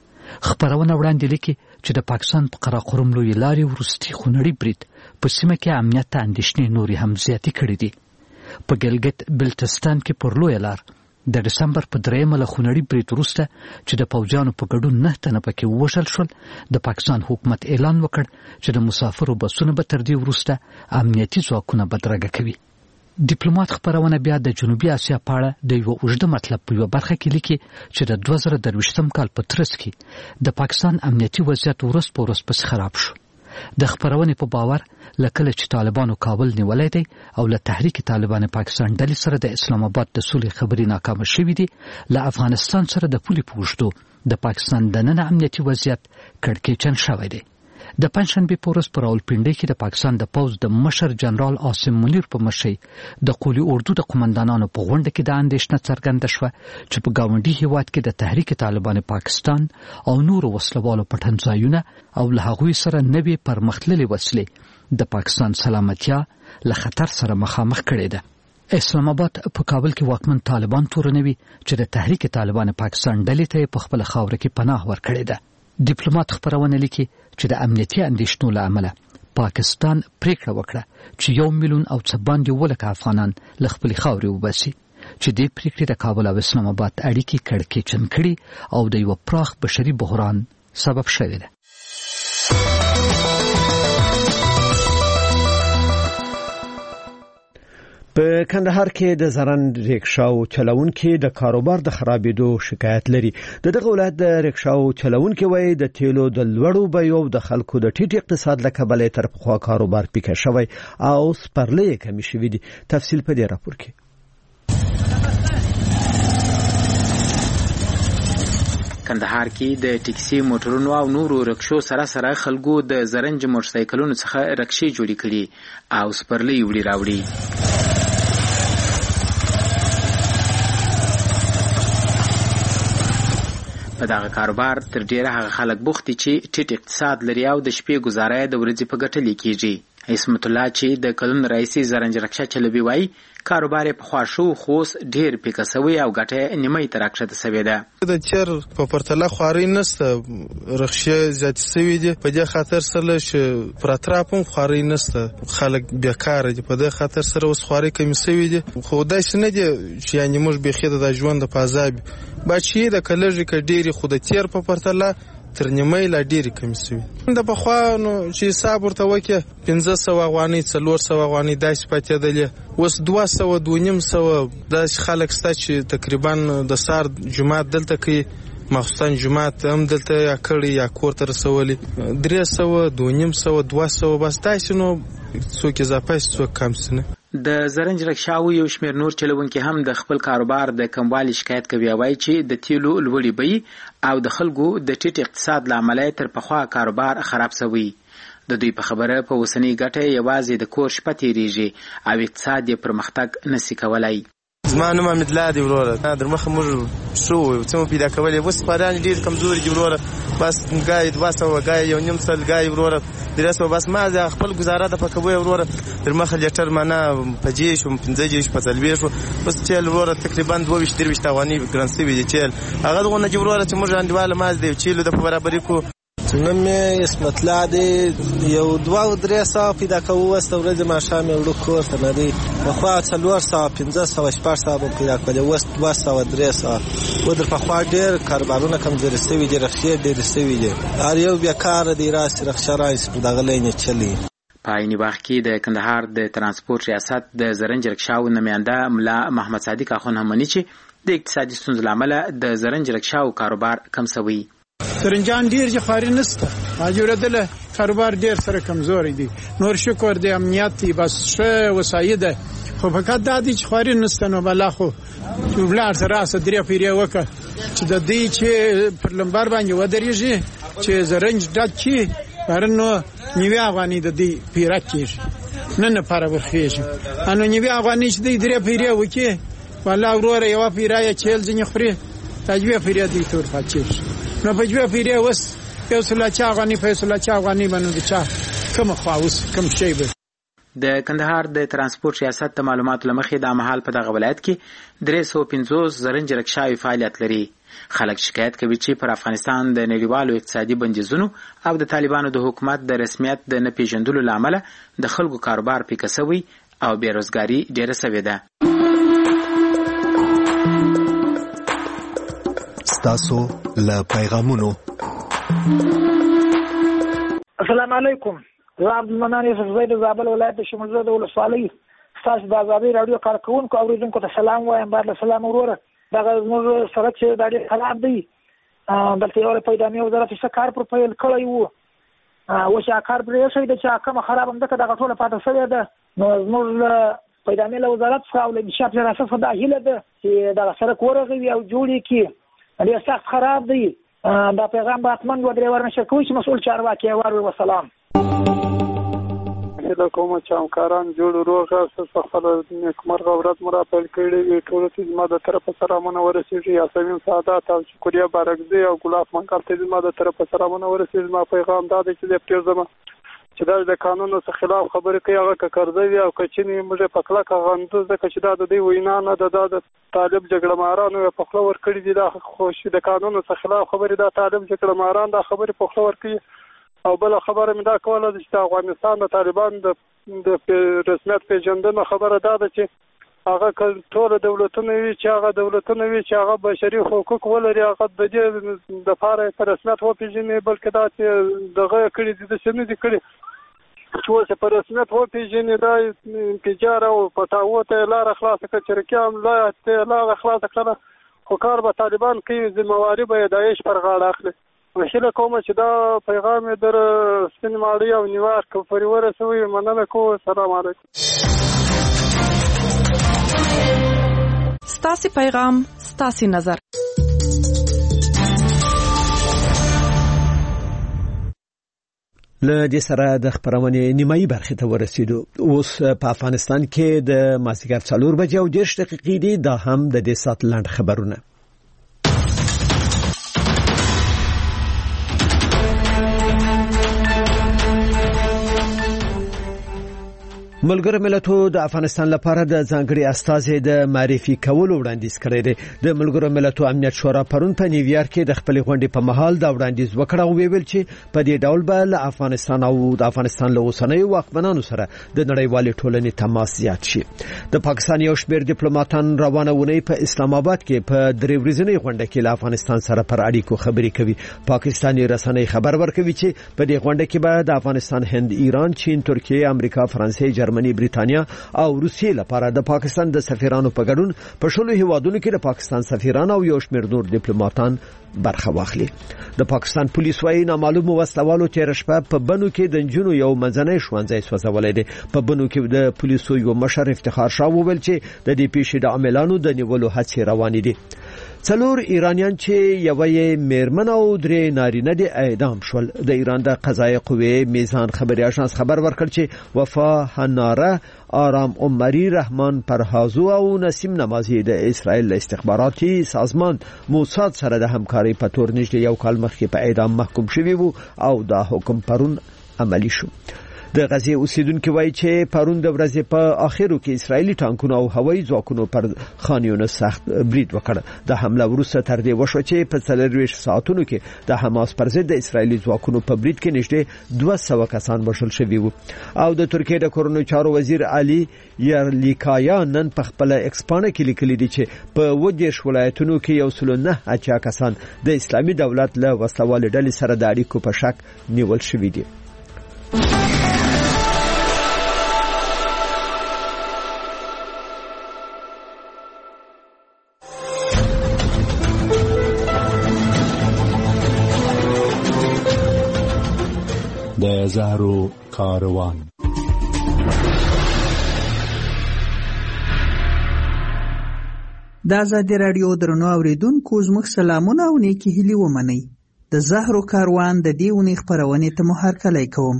خبرونه وړاندې لیکي چې د پاکستان په قراقرم لوی لارې ورستي خونړي برید په سیمه کې امنیت ته اندېښنې نورې هم زیاتې کړې دي. په ګلګت بلتستان کې پر لوی لار د دسمبر په 3 له خونړي برید وروسته چې د پوځیانو په ګډون 9 تنه پکې ووژل شول، د پاکستان حکومت اعلان وکړ چې د مسافرو بسونه به تر دې وروسته امنیتي ځواکونه بدرګه کوي. ډیپلوماټ خبرونه بیا د جنوبي اسیا په اړه د یو اوږده مطلب په یو برخه کې لیکي چې د 2023م کال په ترڅ کې د پاکستان امنیتي وضعیت ورځ په ورځ پس خراب شو. د خبرونې په باور لکه چې طالبانو کابل نیولای دی او له تحریک طالبان پاکستان ډلې سره د اسلام آباد د سولې خبرې ناکام شوې دي، له افغانستان سره د پولې پوښتو د پاکستان د نن امنیتي وضعیت کړکېچن شوی دی. د پنځشنبه په ورځ په راولپنډي کې د پاکستان د پوځ د مشر جنرال عاصم منیر په مشرۍ د قولي اردو د قومندانانو په غونډه کې د اندېښنه څرګنده شوه چې په ګاونډي هیواد کې د تحریک طالبان پاکستان او نورو وسلوالو پټنځایونه او له هغوی سره نوې پرمختللې وسلې د پاکستان سلامتیا له خطر سره مخامخ کړې ده. اسلام آباد په کابل کې واکمن طالبان تورنوي چې د تحریک طالبان پاکستان ډلې ته په خپل خاور کې پناه ورکړې ده. ډیپلوماټ خبرونه لیکي چې د امنیتي اندېښنو له امله پاکستان پریکړه وکړه چې 1 میلیون او څه باندې ولکه افغانان له خپل خاورې وباسي چې د پریکړې د کابل او اسلام آباد اړیکې کړکېچن کړي او د یو پراخ بشري بحران سبب شوی دی. په کندهار کې د زرن ریکشاو چلونکي د کاروبار د خرابېدو شکایت لري. دغه ولایت د ریکشاو چلونکي وایي د تیلو د لوړو بیو د خلکو د ټیټ اقتصاد له کبله تر پخوا کاروبار پیکه شوی او سپرلۍ کمی شوی دي. تفصیل په دې راپور کې. کندهار کې د ټیکسي موټرونو او نورو رکشو سره خلکو د زرنج موټرسایکلونو څخه رکشې جوړې کړي او سپرلۍ وړي راوړي. په دغه کاروبار تر ډیره هغه خلک بوخت دي چې ټیټ اقتصاد لري او د شپې گزاره د ورځې په ګټه لیکيږي. اسمت الله چې د کلون رئیس زرنج رکشا چلوي وای کاروبار په خواشو خوس ډیر پیکسوي او ګټه نیمه تر راکښته سوي ده. د چر په پرتله خواري نسته رخصه زیات سوي دي په دې خاطر سره چې پر اطرافم خواري نسته خلک بیکاره دي په دې خاطر سره اوس خواري کمی سوي دي خو داسې نه دي چې یعنی موږ به خېده د ژوند په عذاب بچي د کلهږي ک ډيري خو د تیر په پرتله تر نیمه لا ډيري کمی سوي. د بخوا نو چې حساب ورته وکي 1500 افغانۍ 400 افغانۍ داسې پاتې دي اوس 200 250 داسې خلک ستا چې تقریبا د سار جمعه دلته کې مخصوصا جمعه هم دلته یا کړي یا کور تر رسولي 300 250 200 بس داسې نو څوک اضافه څوک کم سنه. د زرنج رکشاو یو شمیر نور چلونکي هم د خپل کاروبار د کموالي شکایت کوي وایي چې د تیلو لوړې بیې او د خلکو د ټیټ اقتصاد لامل تر پخوا کاروبار خراب شوی. د دوی په خبره په وسنی ګټه یوازې د کور شپه تیریږي او اقتصاد یې پرمختګ نشي کولای. زما نوم حمید الله دی وروره در مخه موږ شو څو پیدا کولې وس پران ډیر کمزوري دی وروره بس ګای 200 ګای یو نیم سل ګای وروره درسو بس ما ز خپل گزاره د پکوي وروره در مخه لیټر معنا پجې شو 15 په تلوي شو بس چل وروره تقریبا 22 تاوانی ګرانسي وی چل هغه دغه نه وروره چې موږ انډواله ماز دی چیلو د برابرۍ کو نن مې اسمت الله دی یو 2-3 پیدا کوو واست ورځ ما شام یو کور ته نه دی خو 400 1500 شپږ پیدا کړل واست 200-300 ودر په خوا ډیر کاربارونه کم زری سوي دي رخصه ډیر سوي دي هر یو بیا کار دی راس رخصه راځي په دغه لینه چلی. په عین وخت کې د کندهار د ترانسپورت ریاست د زرنج رکشاو نماینده ملا محمد صادق اخون هم مني چې د اقتصادي ستونزو لامل د زرنج رکشاو کاروبار کم سوي. زرنجان ډیر چې خاري نسته اجوردله کاروبار ډیر سره کمزوري دي نور شکر دی امنیت بس شه وسایده خو فقط د دې چې خاري نسته نو بلا خو ولر سره درې پیری وکړه چې د دې چې پر لمبر باندې ودرېږي چې زرنج ډک کی ورنو نیوی افغاني د دې پیرا کیږي نه لپاره ورخېږي انو نیوی افغاني چې د درې پیری وکړي والله وروره یو پیرا یې چیل ځنی خوري تجوی پیرا دي تور فاچش نو په جوه پیری وس یو سلاچا غنی په سلاچا غنی باندې چا کوم خواوس کوم شی به. د کندهار د ترانسپورت ریاست د معلوماتو لمخې د مهال په دغه ولایت کې 350 زرنج رکشاوي فعالیت لري. خلک شکایت کوي چې پر افغانستان د نړیوالو اقتصادي بندیزونو او د طالبانو د حکومت د رسمیت د نه پیژندلو لامل د خلکو کاروبار پیکسوي او بیروزګاری ډیره سوي ده. تاسو له پیغامونو. السلام علیکم. زه عبدالمنان یوسف زید زابل ولایت شمولزاد ولسوالۍ تاسو د آزادۍ رادیو کارکونکو اوریدونکو ته سلام وایم. بار له سلام وروره دغه زموږ سړک چې دا ډېر خراب دی دلته یو پیدامي وزارت څه کار پر پیل کړی وو اوس هغه کار پرې شوی دی چې کومه خراب همدغه دغه ټوله پاته شوې ده نو زموږ پیدامي له وزارت څخه او له انشاء ریاست څخه دا هیله ده چې دغه سړک ورغوي او جوړ کړي ډېر سخت خراب دی دا پیغام به حتما دوه درې ور نشر کوي چې مسؤل چارواکي واروي. وسلام. هله کوم چې همکاران جوړ روغه خپل نیکمرغه ورځ مو را پیل کړې وي ټول چې زما د طرفه سلامونه ورسېږي یاسمین سعادت او شکریا بارکزی او ګلاب منکل ته زما د طرفه سلامونه ورسېږي. زما پیغام دا دی چې د پرېږدم چې دا د قانونو څخه خلاف خبرې کوي هغه ککرځوي او کچنی موږ په کلکه غندو ځکه چې دا د دې وینا نه د طالب جګړه مارانو په خپل ور کړی دي دا خوش د قانونو څخه خلاف خبرې دا طالب جګړه ماران دا خبرې په خپل ور کوي او بل خبره مې دا کوله چې افغانستان د طالبان د رسمیت پیژندنه خبره دا ده چې هغه ټول دولتونه وي چې هغه بشري حقوق ولري، هغه د دې د لپاره په رسمیت وپیژني، بلکې دا چې دغه کړي د سند کړي چې اوس په رسمیت وپیژني، دا انفجار او پټاو ته لار خلاص کړي، چرکیام لار خلاص کړه، خو کار به طالبان کوي، ذمہواری به داعش پر غاړه اخلي. وشله کوم چې دا پیغام در سپین ماړی او نیویارک پورې ورسوي. مننه کوم. سلام علیکم. ستاسو پیغام، ستاسو نظر. له دې سره د خبرونې نیمایي برخې ته ورسېدو. اوس په افغانستان کې د مازدیګر 4 بجې او 10 دقیقې دي. دا هم د دې سات لاند خبرونه. ملګرو ملتونو د افغانستان لپاره د ځانګړي استازي د معرفي کولو وړاندیز کړی دی. د ملګرو ملتونو امنیت شورا پرون په نیویارک کې د خپل غونډې په مهال دا وړاندیز وکړ او ویل چې په دې ډول به له افغانستان او د افغانستان له اوسنیو واکمنانو سره د نړیوالې ټولنې تماس زیات شي. د پاکستان یو شمېر ډیپلوماټان روانه ونې په اسلام آباد کې په 3 ورځنۍ غونډه کې له افغانستان سره پر اړیکو خبرې کوي. پاکستاني رسنۍ خبر ورکوي چې په دې غونډه کې به د افغانستان، هند، ایران، چین، ترکیه، امریکا، فرانسې، جرمني، برېټانیا او روسیې لپاره د پاکستان د سفیرانو په ګډون په شلو هیوادونو کې د پاکستان سفیران او یو شمېر نور ډیپلوماټان برخه واخلي. د پاکستان پولیس وايي نامعلوم وسلوالو تیر شپه په بنو کې د جنونو یو منځنۍ ښوونځی سوځولای دی. په بنو کې د پولیسو یو مشر افتخار شاه وویل چې د دې پیښې د عاملانو د نیولو هڅې روانې دي. 4 ایرانیان چې یوې میرمن او 3 نارینه دي اعدام شول. د ایران د قضایي قوې میزان خبري اژانس خبر ورکړ چې وفا هناره، آرام عمری، رحمان پرهازو او نسیم نمازی د اسرائیل استخباراتي سازمان موساد سره د همکاري په تور نږدې یو کال مخکې په اعدام محکوم شوی وو او دا حکم پرون عملی شو. د غزې اوسیدونکو وایي چې پرون د ورځې په اخرو کې اسرایلی ټانکونو او هوایي ځواکونو پر خان یونس سخت برید وکړ. د حمله وروسته تر دې وشو چې په 24 ساعتونو کې د حماس پر ضد د اسرایلی ځواکونو په برید کې نږدې 200 کسان وژل شوي وو. او د ترکیه د کورونو چارو وزیر علي یرلیکایا نن په خپل ایکس پاڼه کې لیکلي دي چې په 20 ولایتونو کې 109 کسان د اسلامي دولت له وسلوال ډلې سره د اړیکو په شک نیول شوي دي. د زهرو کاروان. د آزادي رادیو درنو اوریدونکو زموږ سلامونه او نیکی هیلې ومنئ. د زهرو کاروان د دې اونۍ خپرونې ته مو هرکلی کوم.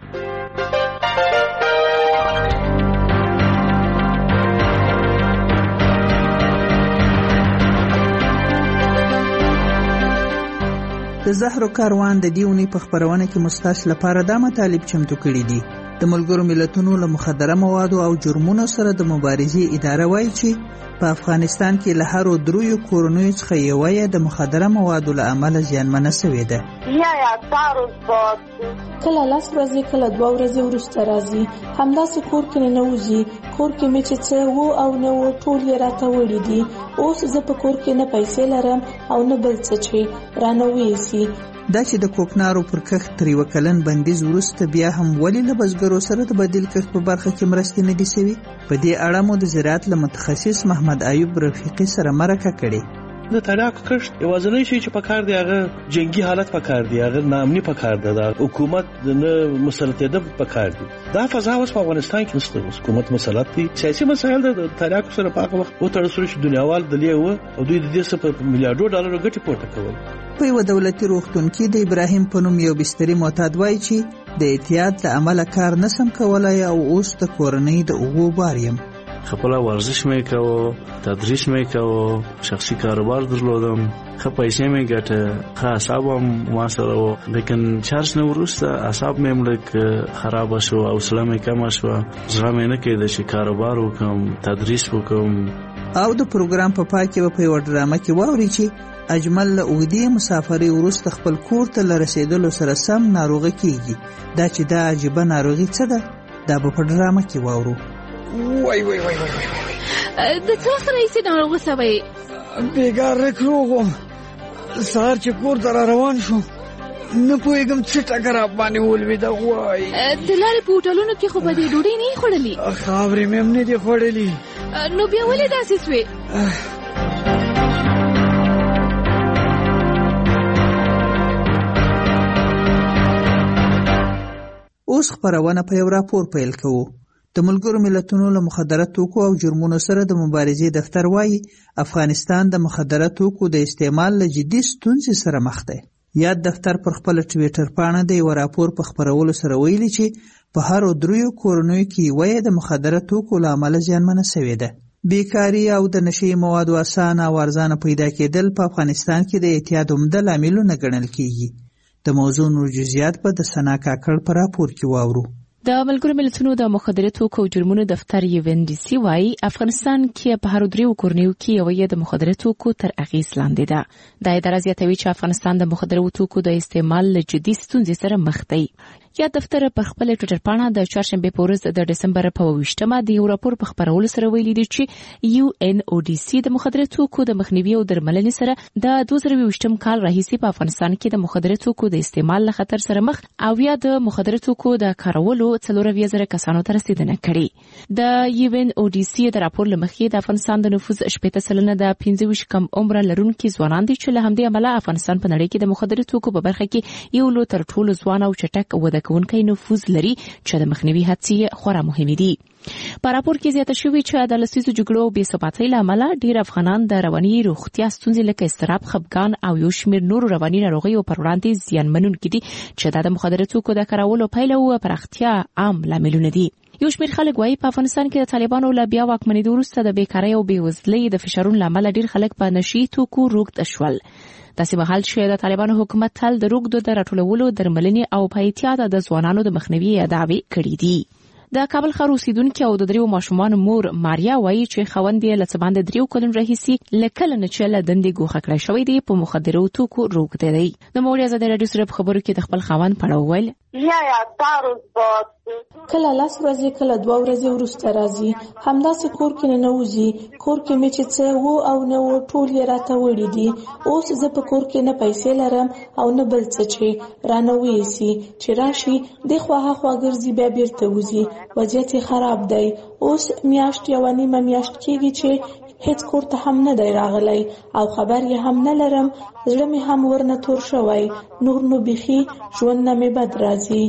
د زهرو کاروان د دې اونۍ په خپرونه کې مستاس لپاره دا مطالب چمتو کړي دي. د ملګرو ملتونو له مخدره موادو او جرمونو سره د مبارزې اداره وایي چې په افغانستان کې له هر 3 کورنیو څخه یوه د مخدره موادو له امله زیانمنه شوې ده. کله 10 ورځې کله 2 ورځې وروسته راځي، همداسې کور کې نه وځي. کور کې مې چې څه وو او نه وو ټول یې راته وړي دي. اوس زه په کور کې نه پیسې لرم او نه بل څه چې رانه ویسي. دا چې د کوکنارو پر کښت تر 1 کلن بندیز وروسته بیا هم ولې له بزګرو سره د بدیل کښت په برخه کې مرستې نه دي شوي؟ په دې اړه مو د زراعت له متخصص محمد ایوب رفیقي سره مرکه کړې. د تریاکو کښت یوازینی شی چې پکار دی هغه جنگي حالت پکار دی، هغه ناامني پکار دی، د حکومت نه مسلطیت پکار دی. دا فضا اوس په افغانستان کې نشته. حکومت مسلط دي. سیاسي مسایل د تریاکو سره په هغه وخت او تر څو چې دنیاوال دلیه و او دوی د دې څخه میلیارډو ډالرو ګټه پورته کول. په یو دولتي روغتون کې د ابراهیم په نوم یو بستري معتاد وایي چې د احتیاط له امله کار نسم کولای او اوس د کورنۍ د اوغو بار یم. خپل ورزش مې کوو، تدریس مې کوو، شخصي کاروبار درلودم، خپل پیسې مې ګټه، خاص اعصاب ما سره وو. لیکن چارج نه وروسته اعصاب مې ملک خراب شو او حوصله مې کم شو. زړه مې نه کېده چې کاروبار وکم، تدریس وکم. او د پروګرام په پای کې په یو ډرامه کې واوري چې اجمل له اوږدې مسافرۍ وروسته خپل کور ته لرسېدلو سره سم ناروغه کیږي. دا چې دا عجیبه ناروغي څه ده؟ دا به په ډرامه کې واورو. وای وای وای وای د څه وخت راهیسې ناروغه سوی؟ بېګار رک وم، سهار چې کور ته را روان شوم نه پوهېږم څه ټکر باندې ولوېده. وای د لارې په هوټلونو کې خو به دې ډوډۍ نه یې خوړلې؟ خاورې مې هم نه دي خوړلې. نو بیا ولې داسې سوې؟ اوس خپرونه په یو راپور پیل کوو. د ملګرو ملتونو له مخدره توکو او جرمونو سره د مبارزې دفتر وایي افغانستان د مخدره توکو د استعمال له جدي ستونزې سره مخ دی. یاد دفتر پر خپل ټویټر پاڼه د یو راپور په خپرولو سره ویلي چې په هر 3 کورنیو کې یوه د مخدره توکو له امله زیانمنه شوې ده. بیکاري او د نشي موادو اسانه او ارزانه پیدا کېدل په افغانستان کې د اعتیاد عمده لاملونه ګڼل کېږي. د موضوع نور جزئیات په د سنا کاکړ په راپور کې واورو. د ملګرو ملتونو د مخدره توکو او جرمونو دفتر UNODC وايي افغانستان کې په هر 3 کورنیو کې یوه د مخدره توکو تر اغېز لاندې ده. د اداره زیاتوي چې افغانستان د مخدره توکو د استعمال له جدي ستونزې سره مخ دی. یا دفتر په خپل ټویټر پاڼه د چهارشنبه په ورځ د دسمبر په 28مه د یو راپور په خپرولو سره ویلي دی چې UNODC د مخدره توکو د مخنیوي او درملنې سره د 2020م کال راهیسې په افغانستان کې د مخدره توکو د استعمال له خطر سره مخ او یا د مخدره توکو د کارولو 4,000 کسانو ته رسیدنه کړې. د UNODC د راپور لمخې د افغانستان د نفوس 80% د 25 کم عمر لرونکي ځوانان دي چې له همدې امله افغانستان په نړۍ کې د مخدره توکو په برخه کې یو له تر ټولو ځوان او چټک وده کوونکی نفوذ لري چې د مخنیوي هڅې خورا مهمې دي. په راپور کې زیاته شوې چې د لسیزو جګړو او بې ثباتۍ له امله ډېر افغانان د رواني روغتیا ستونزې لکه اضطراب، خپګان او یو شمېر نورو رواني ناروغیو پر وړاندې زیانمنونکي دي چې د مخدره توکو د کارولو پیل او پراختیا عام لاملونه دي. یو شمېر خلک وایي په افغانستان کې د طالبانو له بیا واکمنېدو وروسته د بیکارۍ او بېوزلۍ د فشارونو له امله ډېر خلک په نشي توکو روږد شول. داسې مهال چې د طالبانو حکومت تل د روږدو د راټولولو، درملنې او په احتیاط د ځوانانو د مخنیوي دعوې کړې دي. د کابل ښار اوسیدونکي او د 3 ماشومانو مور ماریا وایي چې خاوند یې له څه باندې 3 کلونو راهیسې له کله نه چې له دندې ګوښه کړی شوی دی په مخدره توکو روږدی دی. د مور ازادي راډیو سره په خبرو کې د خپل خاوند په اړه وویل کله 10 ورځې کله 2 ورځې وروسته راځي، همداسې کور کې نه وځي. کور کې مې چې څه وو او نه وو ټول یې راته وړي دي. اوس زه په کور کې نه پیسې لرم او نه بل څه چې رانه وېسي چې راشي د خواها خوا ګرځي بیا بیرته وځي. وضعیت خراب دی. اوس میاشت یو نیمه میاشت کېږي چې هیڅ کور ته هم نه دی راغلی او خبر یې هم نه لرم. زړه مې هم ورنه تور شوی. نور نو بیخي ژوند نه مې بد راځي.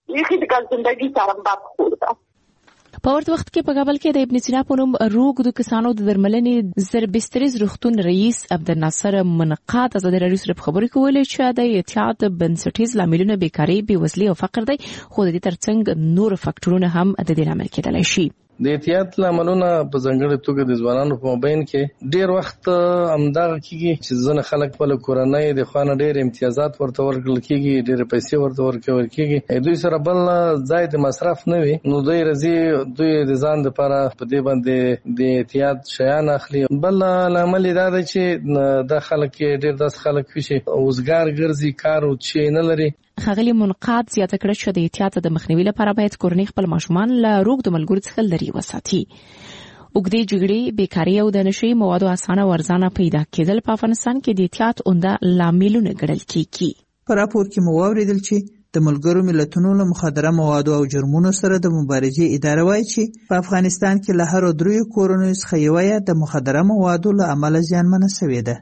په ورته وخت کې په کابل کې د ابن سینا په نوم روږدو کسانو د درملنې زربستریز روغتون رئیس عبدالناصر منقاد ازادي راډیو سره په خبرو کې ویلي چې د اعتیاد بنسټیز لاملونه بیکاري، بېوزلي او فقر دی، خو د دې ترڅنګ نور فاکټورونه هم د دې لامل کېدلی شي. د احتیاط لاملونه په ځانګړي توګه د ځوانانو په مابین کې ډیر وخت همدغه کېږي چې ځنه خلک خپل کورنۍ د خوانه ډیر امتیازات ورته ورکړل کېږي، ډیر پیسې ورته ورکول کېږي. دوی سره بل ځای د مصرف نه وي، نو دوی راځي دوی د ځان لپاره په دې باندې د احتیاط شیان اخلي. بل لامل دا دی چې د خلک ډیر داس خلک وي چې اوسګار ګرځي، کار او چې نه لري. ښاغلي منقاد زیاته کړه چې د احتیاط د مخنیوي لپاره باید کورنۍ خپل ماشومان له روږدو ملګرو څخه لرې وساتي. اوږدې جګړې، بیکاري او د نشي موادو اسانه او ارزانه پیدا کېدل په افغانستان کې د احتیاط عمده لاملونه ګڼل کېږي. په راپور کې مو واورېدل چې د ملګرو ملتونو له مخدره موادو او جرمونو سره د مبارزې اداره وایي چې په افغانستان کې له هر 3 کورنیو څخه یوه د مخدره موادو له امله زیانمنه شوې ده.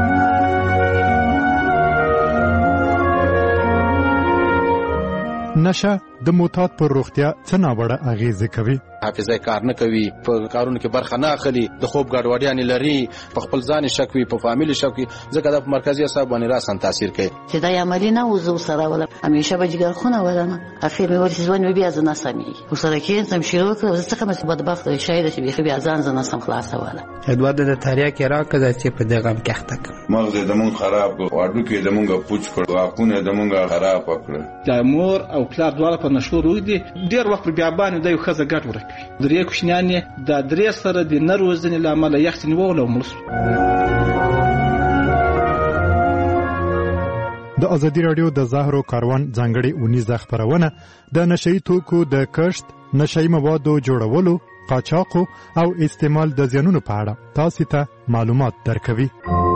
نشه د معتاد پر روغتیا څه ناوړه اغیزه کوي؟ حافظه کار نه کوي، په کارونو کې برخه نه اخلي، د خوب ګډوډیاں لري، په خپل ځان شک وي، په فامیل شک وي، ځکه د مرکزی اعصاب باندې راسن تاثیر کوي. چې دا عملی نه وزو سره ولا همیشه به جګر خونه ولنه اخر مې ورته ځوان بیا ځنه سمي وسره کې سم شروع کړ. زه څنګه مې بدبخت شاید چې بیا ځان ځنه سم خلاص ولا ادواد د تاریخ کې راکړه چې په دغه کې اخته مغز د مونږ خراب کړ، واډو کې د مونږ پوچ کړ، واکونه د مونږ خراب کړ. د مور او پلار دواړه په نشو روي دي. ډیر وخت بیا باندې د یو خزه ګټ ورکوي. درې کوشنیان د درې سره د نروزنې لامل یختنی وول او ملس. د ازادي راډیو د زهرو کاروان ځانګړي 19 خبرونه د نشئی توکو د کښت، نشئی موادو جوړولو، قاچاق او استعمال د زیانونو په اړه تاسو ته معلومات درکوي.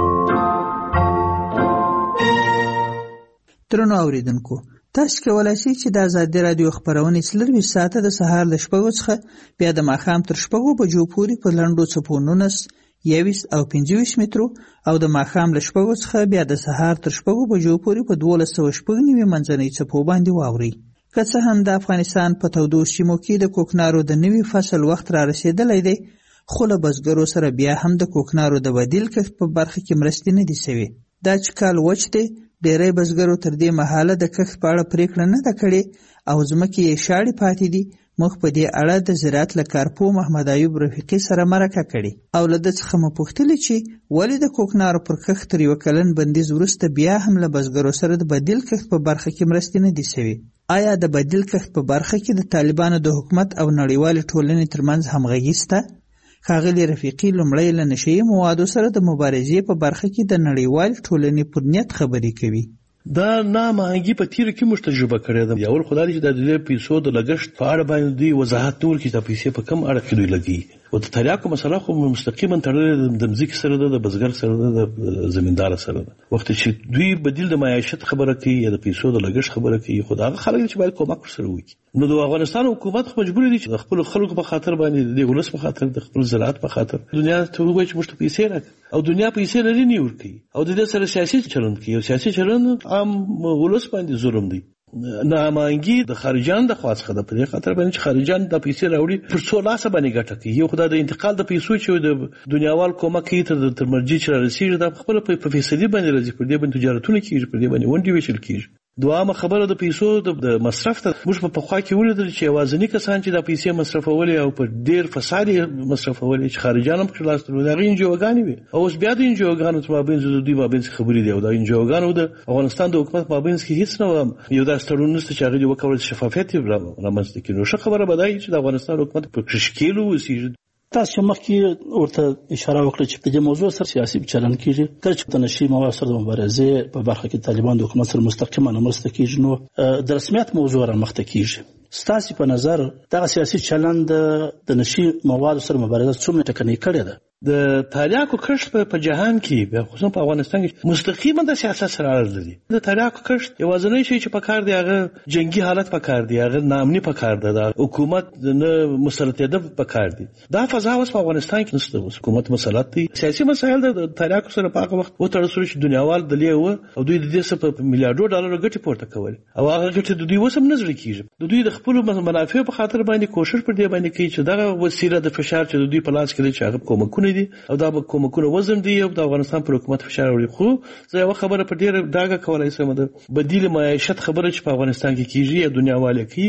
ترنو اوریدونکو، تاسو کولای شئ چې د آزادۍ رادیو خبرونه 24 ساعته د سهار ل 6 څخه بیا د ماښام تر 6 بجو پورې په لنډو څپو 19 21 او 25 مترو او د ماښام ل 6 څخه بیا د سهار تر 6 بجو پورې په 1290 منځنۍ څپو باندې واوري. که څه هم د افغانستان په تودو سیمو کې د کوکنارو د نوي فصل وخت را رسیدلی دی، خو له بزګرو سره بیا هم د کوکنارو د بدیل کښت په برخه کې مرستې نه دي شوي. دا چې کال وچ دی، ډېری بزګرو تر دې مهاله د کښت په اړه پریکړه نه ده کړې او ځمکې یې شاړې پاتې دي. موږ په دې اړه د زراعت له کارپوه محمد ایوب رفیقي سره مرکه کړې او له ده څخه مو پوښتلې چې ولې د کوکنارو پر کښت تر 1 کلن بندیز وروسته بیا هم له بزګرو سره د بدیل کښت په برخه کې مرستې نه دي شوي. آیا د بدیل کښت په برخه کې د طالبانو د حکومت او نړیوالې ټولنې ترمنځ همغږي شته؟ ښاغلي رفیقي لومړی له نشهیي موادو سره د مبارزې په برخه کې د نړیوالې ټولنې پر نیت خبرې کوي. دا نامهنګي په تیر کې موږ تجربه کړې ده. یو خدای چې د پیسو د لګښت په اړه باندې وضاحت نور کې د پیسې په کم اړه کې دوی لګي او د تریاکو مسله خو مستقیما تړلې د مځکې سره ده، د بزګر سره ده، د زمیندار سره ده. وخت چې دوی بدیل د معیشت خبره کوي یا د پیسو د لګښت خبره کوي، خو دا خلک چې باید کومک سره وکړي. نو د افغانستان حکومت خو مجبور دي چې د خپل خلکو په خاطر باندې د ولس په خاطر د خپل زراعت په خاطر دنیا ته وایي چې موږ پیسې راکړو او دنیا پیسې لري نه ورکړي او د دې سره سیاسي چلند کوي او سیاسي چلند عام ولس باندې ظلم دی. نامانګي د خارجان د خواص خده په دې خاطر باندې چې خارجان د پیسې راوړي پر څو لاسه باندې ګټه کوي. یو خدای د انتقال د پیسو چې د دنیاوال کومک کوي تر مرجع چې رسیږي د خپل په فیصله باندې راځي، پر دې باندې تجارتونه کیږي، پر دې باندې ونډې ویشل کیږي. دوامه خبره د پیسو د مصرف ته موږ په پخوا کې ولیدل چې یوازینی کسان چې د پیسې مصرفولې او په ډیر فساد مصرفولې چې خارجان هم خلاص تر دغه انجوګانی وي او اوس بیا د انجوګانو په مابین د دوی مابین خبرې دی او د انجوګانو د افغانستان د حکومت مابین کې هیڅ نه یو داستړون نشته چې هغه وکول شفافیت رامنځته کړي. نو ښه خبره بدای چې د افغانستان حکومت په کشکیلو وسیږي. تاسو مخکې ورته اشاره وکړه چې د دې موضوع سره سیاسي چلن کیږي، کله چې د نشي مواد سره د مبارزې په برخه کې طالبان د حکومت سره مستقیما مرسته کیږي، نو د رسمیت موضوع رامخته کیږي. ستاسو په نظر دغه سیاسي چلن د نشي مواد سره مبارزه څومره ټکنۍ کړې ده؟ د تریاکو کښت په جهان کې خصوصا په افغانستان کې مستقیما د سیاست سره اړه لري. د تریاکو کښت یوازینی شی چې په کار دی هغه جنگي حالت په کار دی، هغه ناامني په کار ده، د حکومت نه مسلطیت په کار دی. دا فضا اوس په افغانستان کې نشته. حکومت مسلط دی. سیاسي مسایل د تریاکو سره په هغه وخت وتړل شو چې دنیاوال د لیو او دوی د دې څخه په میلیارډو ډالر ګټه پورته کول او هغه ګټه د دوی وسم نظر کیږي. د دوی د خپل منافع په خاطر باندې کوشش پر دې باندې کوي چې دغه وسیله د فشار چې د دوی په لاس کې دی چې هغه کومکونه دي او دا به کومکونه وزن دی او د افغانستان پر حکومت فشار وړي. خو زه یو خبره په ډیره ډاګه کولای شم، د بدیل معیشت خبره چې په افغانستان کې کیږي یا دنیاواله کې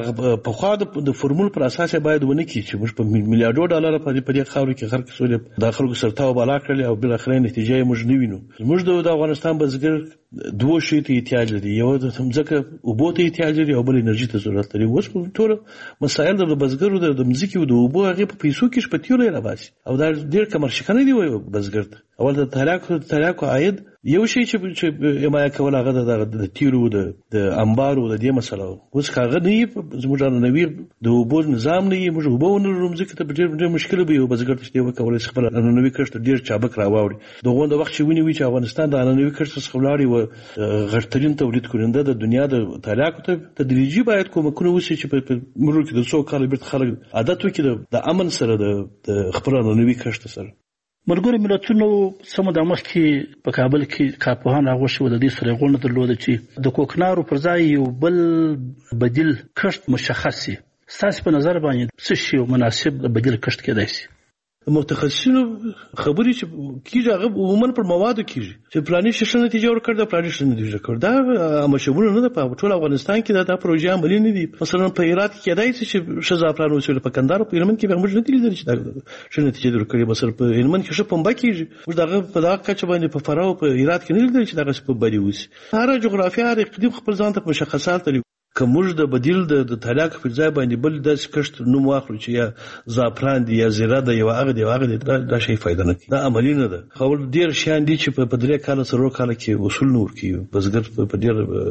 د په خوا د فرمول پر اساس باید ونه کی چې موږ په میلیارډو ډالر په دې خاور کې خرڅ کړو، د خلکو سرتاو بالا کړل او بل اخرین نتیجه موږ نه وینو. موږ د افغانستان بزګر دوه شی ته احتیاج لري، یو د ځمکه او بوته احتیاج لري او بل انرژي ته ضرورت لري. اوس ټول مسایل د بزګرو د ځمکې او د اوبو هغه په پیسو کې شپتیول راوځي او دا ډیر کمرشکنه دی وي بزګر ته. اول د تریاکو عاید یو شی چې حمایه کول هغه د تیرو د انبارو د دې مسله اوس کاغه نه زموږ نوی د اوبو نظام نه موږ اوبو نه ځمکې ته ډیر مشکل به یو بزګر ته دی کولای شي خپل نوی کښت ډیر چابک راوړي. دغه د وخت چې ونی وی چې افغانستان د نوی کښت څخه ولاړی و غټترین تولید کننده د دنیا د تریاکو ته تدریجي باید کومکونه وشي چې په مرور کې د څو کال بیرته خلک عادت وکړي د امن سره د خپل نوی کښت سره. ملګرو ملتونو سمو د مخ کې په کابل کې کارپوهان هغه شو د دې سره غونډه درلوده چې د کوکنارو پر ځای یو بل بدیل کښت مشخص شي. ستاسو په نظر باندې څه شی مناسب بدیل کښت کېدای شي؟ متخصصینو خبرې چې کیږي هغه عموما پر موادو کیږي چې پلاني شې نتیجه ورکړه د پلاني شې نتیجه ورکړه دا مشابهونه نه ده. په ټول افغانستان کې دا پروژه عملي نه دي. مثلا په هرات کې کېدای شي چې شزافران وسیله په کندهار په هلمند کې به موږ نه لیدل چې دا شې نتیجه ورکړي. مثلا په هلمند کې شې پنبه کیږي موږ دغه په دغه کچ باندې په فراو په هرات کې نه لیدل چې دغه په بری وسی. هر جغرافیه هر اقلیم خپل ځان ته مشخصات لري. که موږ د بدیل د تریاک په ځای باندې بل د کښت نوم واخلو چې یا زعفران دی یا زیره دی یا هغه دی دا شی فائدہ نه کوي، دا عملی نه ده. خو ډیر شیان دي چې په 3 کال سره کال کې وصول نور کوي بزګر په ډیر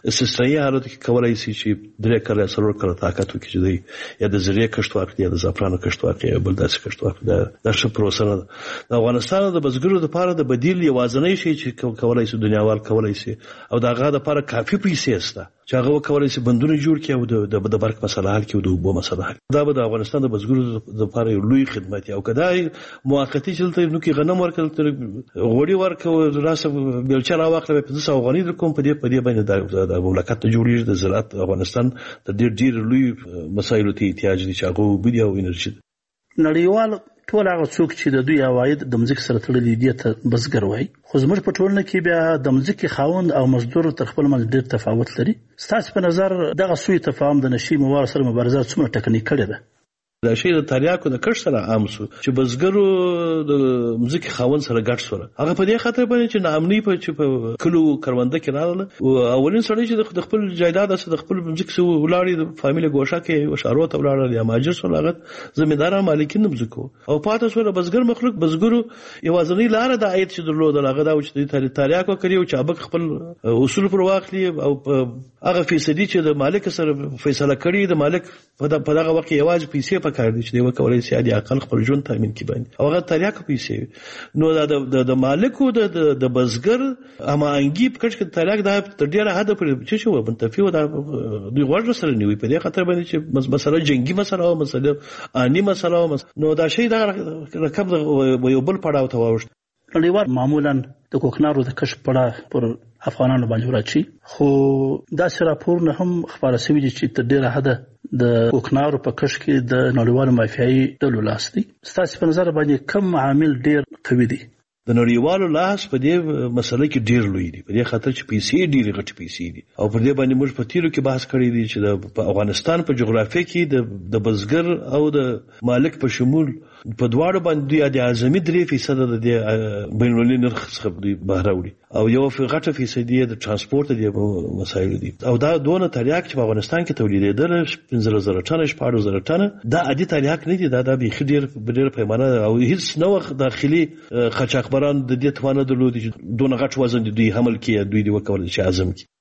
استثنایی حالت کې کولای شي چې 3 کاله سره کړه طاقت وکړي چې دی یا د زریعه کښت واقع یا د زعفرانو کښت واقع یا بل داسې کښت واقع دا څه پروسه ده. د افغانستان د بزګرو لپاره د بدیل یوازینی شی چې کولای شي دنیاوال کولای شي او دا غا د لپاره کافي پیسې شته چې هغه وکولای شي بندونه جوړ کړي او د برق مسله حل کړي او د اوبو مسله حل. دا به د افغانستان د بزګرو لپاره یو لوی خدمت او کداي موقتی چلته نو کې غنم ورکړل غوړي ورکړو راسه بیلچه راوخله په 200 افغاني رقم په دې باندې د مملکت جوړیږي د زراعت افغانستان د ډېر لوی مسایلو ته احتیاج دي چې هغه وبدي او انرژي. نړیوال ټول هغه څوک چې د دوی عواید د مځکې سره تړلي دي ته بزګر وایي، خو زموږ په ټولنه کې بیا د مځکې خاوند او مزدور تر خپل منځ ډېر تفاوت لري. ستاسو په نظر دغه سوء تفاهم د نشي موارد سره مبارزه څومره ټکنۍ کړې ده؟ دا شی د تریاکو د کښت سره عام شو چې بزګرو د مځکې خاوند سره ګډ سره هغه په دې خاطر باندې چې نامني په کلو کرونده کې راغله او اولین سړی چې د خپل جایداد سره د خپل مځکې سره ولاړی د فامیل ګوښه کې وشارو ته ولاړل یا ماجر سره هغه زمیندار مالکین مځکو او پاتې سره بزګر مخلوق بزګرو یوازنی لار د عاید چې درلود هغه دا چې تریاکو کوي او چې ابک خپل اصول پر واخلي او هغه فیصدي چې د مالک سره فیصله کړي د مالک په دغه وخت یوازې پیسې کار دي چې دی وکولای شي د اقل خپل ژوند تامین کړي باندې او هغه تریاکو پیسې نو دا د مالکو د بزګر امانګي په کچ کې تریاک دا تر ډیره حد پورې چې شو منتفي او د دوی غوړ سره نیوي په دې خاطر باندې چې مثلا جنگي مسله او مسله اني مسله نو دا شی دا رقم یو بل پړاو ته واوښت. نړیوال معمولا د کوکنارو د کشف پړه پر افغانانو باندې راځي، خو دا راپور نه هم خبره شوی چې تر ډیره حد د کوکنارو په کشف کې د نړیوالو مافیایي ډلو لاس دی. ستاسو په نظر باندې کوم عامل ډیر قوي دی؟ د نړیوالو لاس په دې مسله کې ډیر لوی دی په دې خاطر چې پیسې ډیر غټ پیسې دي او په دې باندې موږ په تیرو کې بحث کړی دی چې د افغانستان په جغرافیه کې د بزګر او د مالک په شمول په دواړو باندې د اعظمي 3% د بین المللي نرخ څخه دی بهر وړي او یو غټه فیصدي د ترانسپورت دی مسایل دي او دا دونه تریاک چې په افغانستان کې تولیدېدل 15000 ټن 14000 ټن دا عادي تریاک نه دي دا به ډیر پیمانه او هیڅ نوښت داخلي قاچاقبران د دې توانه درلودي چې دونه غټ وزن دوی حمل کړي دوی دی وکول چې اعظم کی.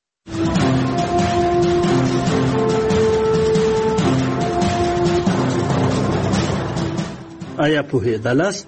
آیا پوهېدلاست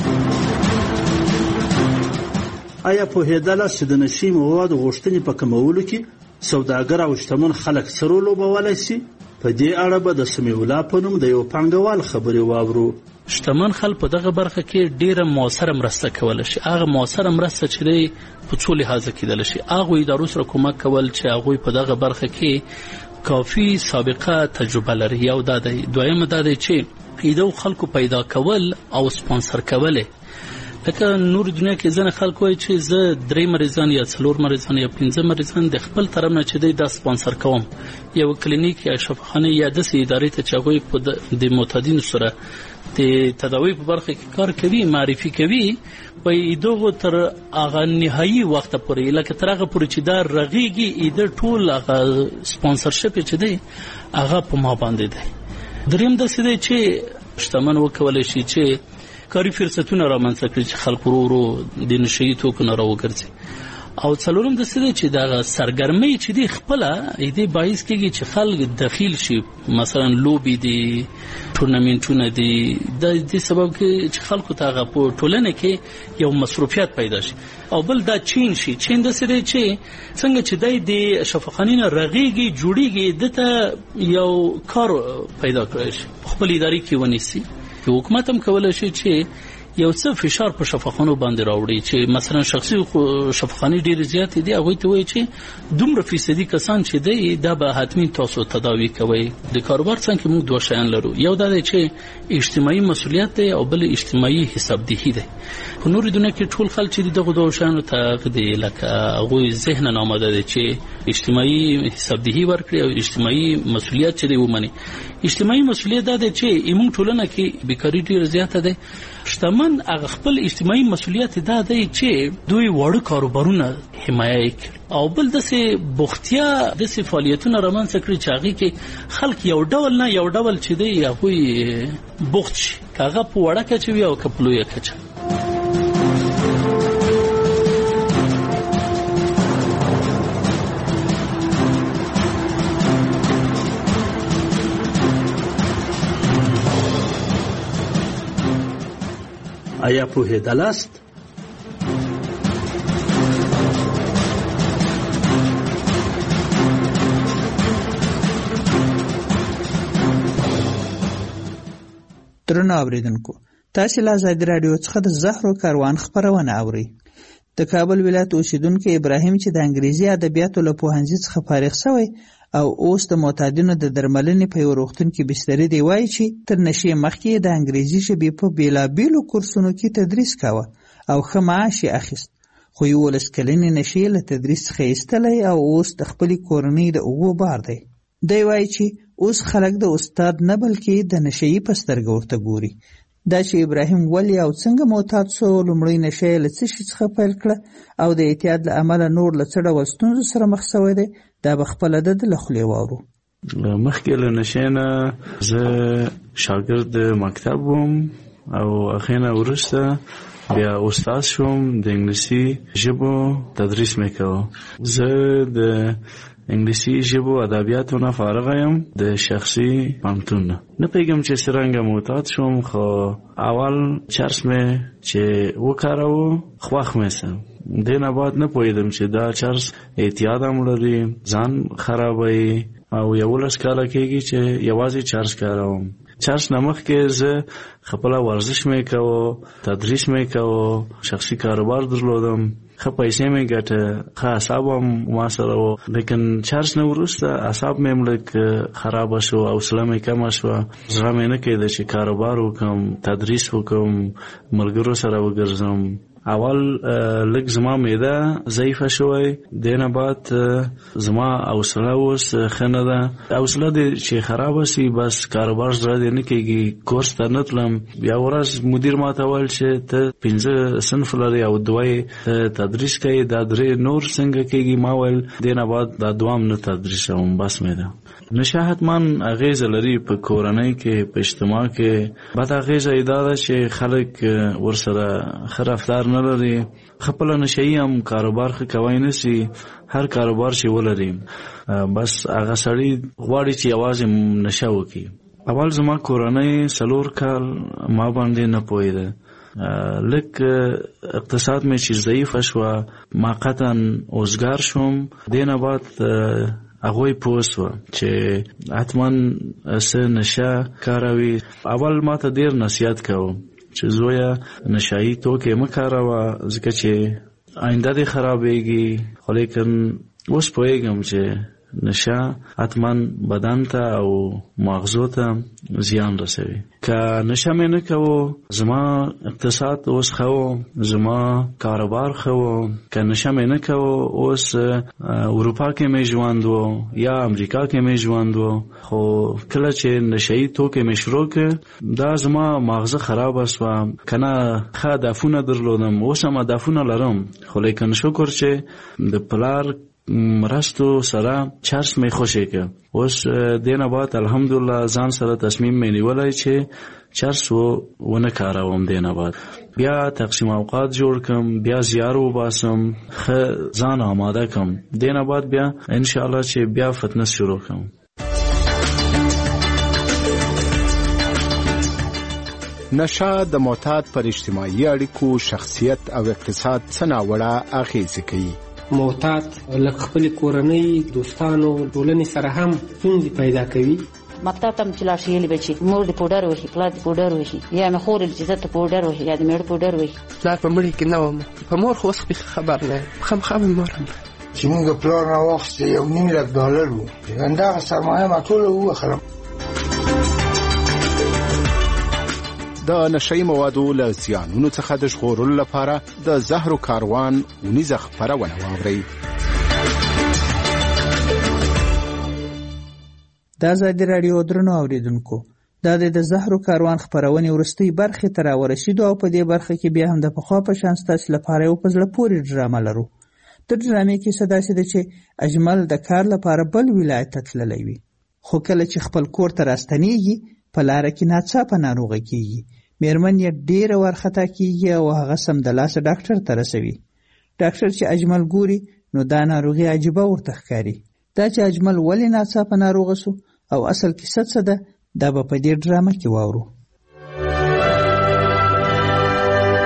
چې د نشي موادو غوښتنې په کمولو کې سوداګر او شتمن خلک سره لوبولی شي؟ په دې اړه به د سمیع الله په نوم د یو پانګوال خبرې واورو. شتمن خلک په دغه برخه کې ډیره موثره مرسته کولی شي. هغه موثره مرسته چې دی په څو لحاظه کېدلی شي. هغوی ادارو سره کومک کول چې هغوی په دغه برخه کې کافي سابقه تجربه لري. یو دا دی. دویم دا دی چې ایدو خلکو پیدا کول او سپانسر کوله. لکه نور دنیا کې ځنه خلک وایي چې زه 3 مریضان یا 4 مریضان یا 15 مریضان د خپل طرف نه چې دا سپانسر کوم یو کلینیک یا شفاخانه یا د ادارې ته چې هغوی په د معتادینو سره د تداوی په برخه کې کار کوي معرفي کوي په ایدو تر هغه نهایي وخت پورې لکه تر هغه پورې چې دا رغیږي ایدو ټول هغه سپانسرشپ چې دی هغه په ما باندې دی. دریم د سده چې شتمن وکولای شي چې کاري فرصتونه رامنځته کړي چې خلک ورو د نشي توکو نه راوګرځي او څلورم د سده چې د سرګرمۍ چې دی خپل دې باعث کېږي چې خلک داخل شي مثلا لوبي دي ټورنمنټونه دي د دې سبب کې چې خلکو ته په ټولنه کې یو مصروفیت پیدا شي او بل دا چین شي. چین د سده چې څنګه چې د شفاخانینه رغيږي جوړيږي دته یو کار پیدا کړی شي خپل ادارې کې ونیسي. حکومت هم کولای شي چې یو څه فشار په شفاخانو باندې راوړي چې مثلا شخصي شفاخاني ډیر زیات دي هغه ته وایي چې دومره فیصدي کسان چې دی دا به حتمی تاسو تداوی کوي. د کاروبار څنګه موږ دوه شیان لرو، یو دا دی چې اجتماعي مسولیت دی او بل اجتماعي حسابدهي دی. په نور دنیا کې ټول خلک چې دغه دوه شیانو ته دی لکه هغه ذهن ناماده دي چې اجتماعي حسابدهي ورکړي او اجتماعي مسولیت چې دی ومني. اجتماعي مسولیت دا دی چې موږ ټولنه کې بیکاری ډیر زیاته ده. شتمن هغه خپل اجتماعي مسولیت دا دی چې دوی وړ کاروبارونه حمایت کوي او بل دسه بوختیا دسه فعالیتونه رامنځته کړي چې هغه کې خلک یو ډول نه یو ډول چې دی هغه بوخت شي هغه په وړه کې چې وي او کپلوې کې. آیا پوهېدلاست؟ درنو اوریدونکو، تاسو له آزادي رادیو څخه د زهرو کاروان خبرونه اورئ. د کابل ولایت اوسیدونکو ابراهیم چې د انګریزي ادبیاتو له پوهنځي څخه فارغ شوی او اوس د معتادینو د درملنې په یو روغتون کې بستري دی، وایي چې تر نشې مخکې د انګریزي ژبې په بیلابیلو کورسونو کې تدریس کاوه او ښه معاش یې اخیست، خو 11 کلنې نشې له تدریس څخه ایستلی او اوس د خپلې کورنۍ د اوبو بار دی. دی وایي چې اوس خلک د استاد نه بلکې د نشهیي په سترګه ورته ګوري. دا چې ابراهیم ولې او څنګه معتاد سو، لومړی نشه یې له څه شي څخه پیل کړه او د اعتیاد له امله نور له څه ډول ستونزو سره مخ شوی دی، دا به خپله د له خولې واورو. مخکې له نشې نه زه شاګرد مکتب وم او هغې نه وروسته بیا استاد شوم، د انګلیسي ژبو تدریس مې کوه. زه د انګلیسي ژبو ادبیاتو نه فارغ یم د شخصي پوهنتون نه. نه پوهېږم چې څرنګه معتاد شوم، خو اول چرس مې چې وکاروه خوښ مې سه. دې نه بعد نه پوهېدم چې دا چرس اعتیاد هم لري، ځان خرابوي او 11 کاله کېږي چې یوازې چرس کاروم. چرس نه مخکې زه خپله ورزش مې کوه، تدریس مې کوه، شخصي کاروبار درلودم، ښه پیسې مې ګټه، ښه اعصاب هم ما سره و. لیکن چرس نه وروسته اعصاب مې هم لږ خرابه شو، حوصله مې کمه شوه، زړه مې نه کېده چې کاروبار وکړم، تدریس وکړم، ملګرو سره وګرځم. اول لږ زما معده ضعیفه شوی، دې نه بعد زما حوصله اوس ښه نه ده. حوصله دې چې خرابه سي بس کاروبار زړه دې نه کېږي. کورس ته نه تلم. بیا ورځ مدیر ما ته ویل چې ته 5 صنف لرې او 2 تدریس کوي، دا 3 نور څنګه کېږي؟ ما ویل دې نه بعد دا 2 نه تدریسوم، بس مې ده. نشه حتما اغیزه لري په کورنۍ کې، په اجتماع کې. بد اغیزه یې دا ده چې خلک ورسره ښه رفتار نه لري. خپله نشهیي هم کاروبار ښه کوی نه سي. هر کاروبار چې ولري بس هغه سړی غواړي چې یوازې نشه وکړي. اول زما کورنۍ 4 کال ما باندې نه پوهېده. لږ اقتصاد مې چې ضعیفه شوه، ما قطعا اوزګار شوم. دې نه بعد هغوی پوه سوه چې حتما څه نشه کاروي. اول ما ته ډېر نصیحت کوه چې زویه نشهیي توکې مه کاروه ځکه چې آینده دې خرابېږي. خو لیکن اوس پوهېږم چې نشه حتما بدن ته او مغزو ته زیان رسوي. که نشه مې نه کوو زما اقتصاد اوس ښه و، زما کاروبار ښه و. که نشه مې نه کوو اوس اروپا کې مې ژوند و یا امریکا کې مې ژوند و. خو کله چې نشهیي توکې مې شروع کړ دا زما مغزه خرابه سوه. که نه ښه هدفونه درلودم، اوس هم هدفونه لرم، خو لیکن شکر چې د پلار مرستو سره چرس مې خوشې که. اوس دې نه بعد الحمدلله ځان سره تصمیم مې نیولی چې چرس ونه کاروم. دې نه بعد بیا تقسیم اوقات جوړ کم، بیا زیار وباسم، ښه ځان آماده کم. دې نه بعد بیا انشاءالله چې بیا فتنس شروع کم. نشه د معتاد پر اجتماعي اړیکو، شخصیت او اقتصاد څه ناوړه اغېزې کوي. معتاد لکه خپل کورنۍ، دوستانو، ټولنې سره هم ستونزې پیدا کوي. مکتب ته چې لاړ شي بچي مور دې پوډر وهي، پلار دې پوډر وهي، یا مې خور دې چې ته پوډر وهي یا دې مېړه پوډر وهي. پلار په مړي کې نه وم، په مور خو اوس خبر نه یم، خامخا مې مور هم چې موږ پلار نه واخیستې $1,000,000 و، همدغه سرمایه ما ټوله ووخلم. د نشهیي موادو له زیانونو څخه د ژغورلو لپاره د زهرو کاروان اونیزه خپرونه واورئ. د آزادي راډیو درنو اوریدونکو، دا د زهرو کاروان خپرونې وروستۍ برخې ته راورسېدو او په دې برخه کې بیا هم د پخوا په شان ستاسو لپاره یو په زړه پورې ډرامه لرو. د ډرامې کیسه داسې ده چې اجمل د کار لپاره بل ولایت ته تللی وي، خو کله چې خپل کور ته راستنېږي په لاره کې ناڅاپه ناروغه کېږي. مېرمن یې ډېره وارخطا کېږي او هغه سمدلاسه ډاکټر ته رسوي. ډاکټر چې اجمل ګوري نو دا ناروغي عجیبه ورته ښکاري. دا چې اجمل ولې ناڅاپه ناروغه سو او اصل کیسه څه ده دا به په دې ډرامه کې واورو.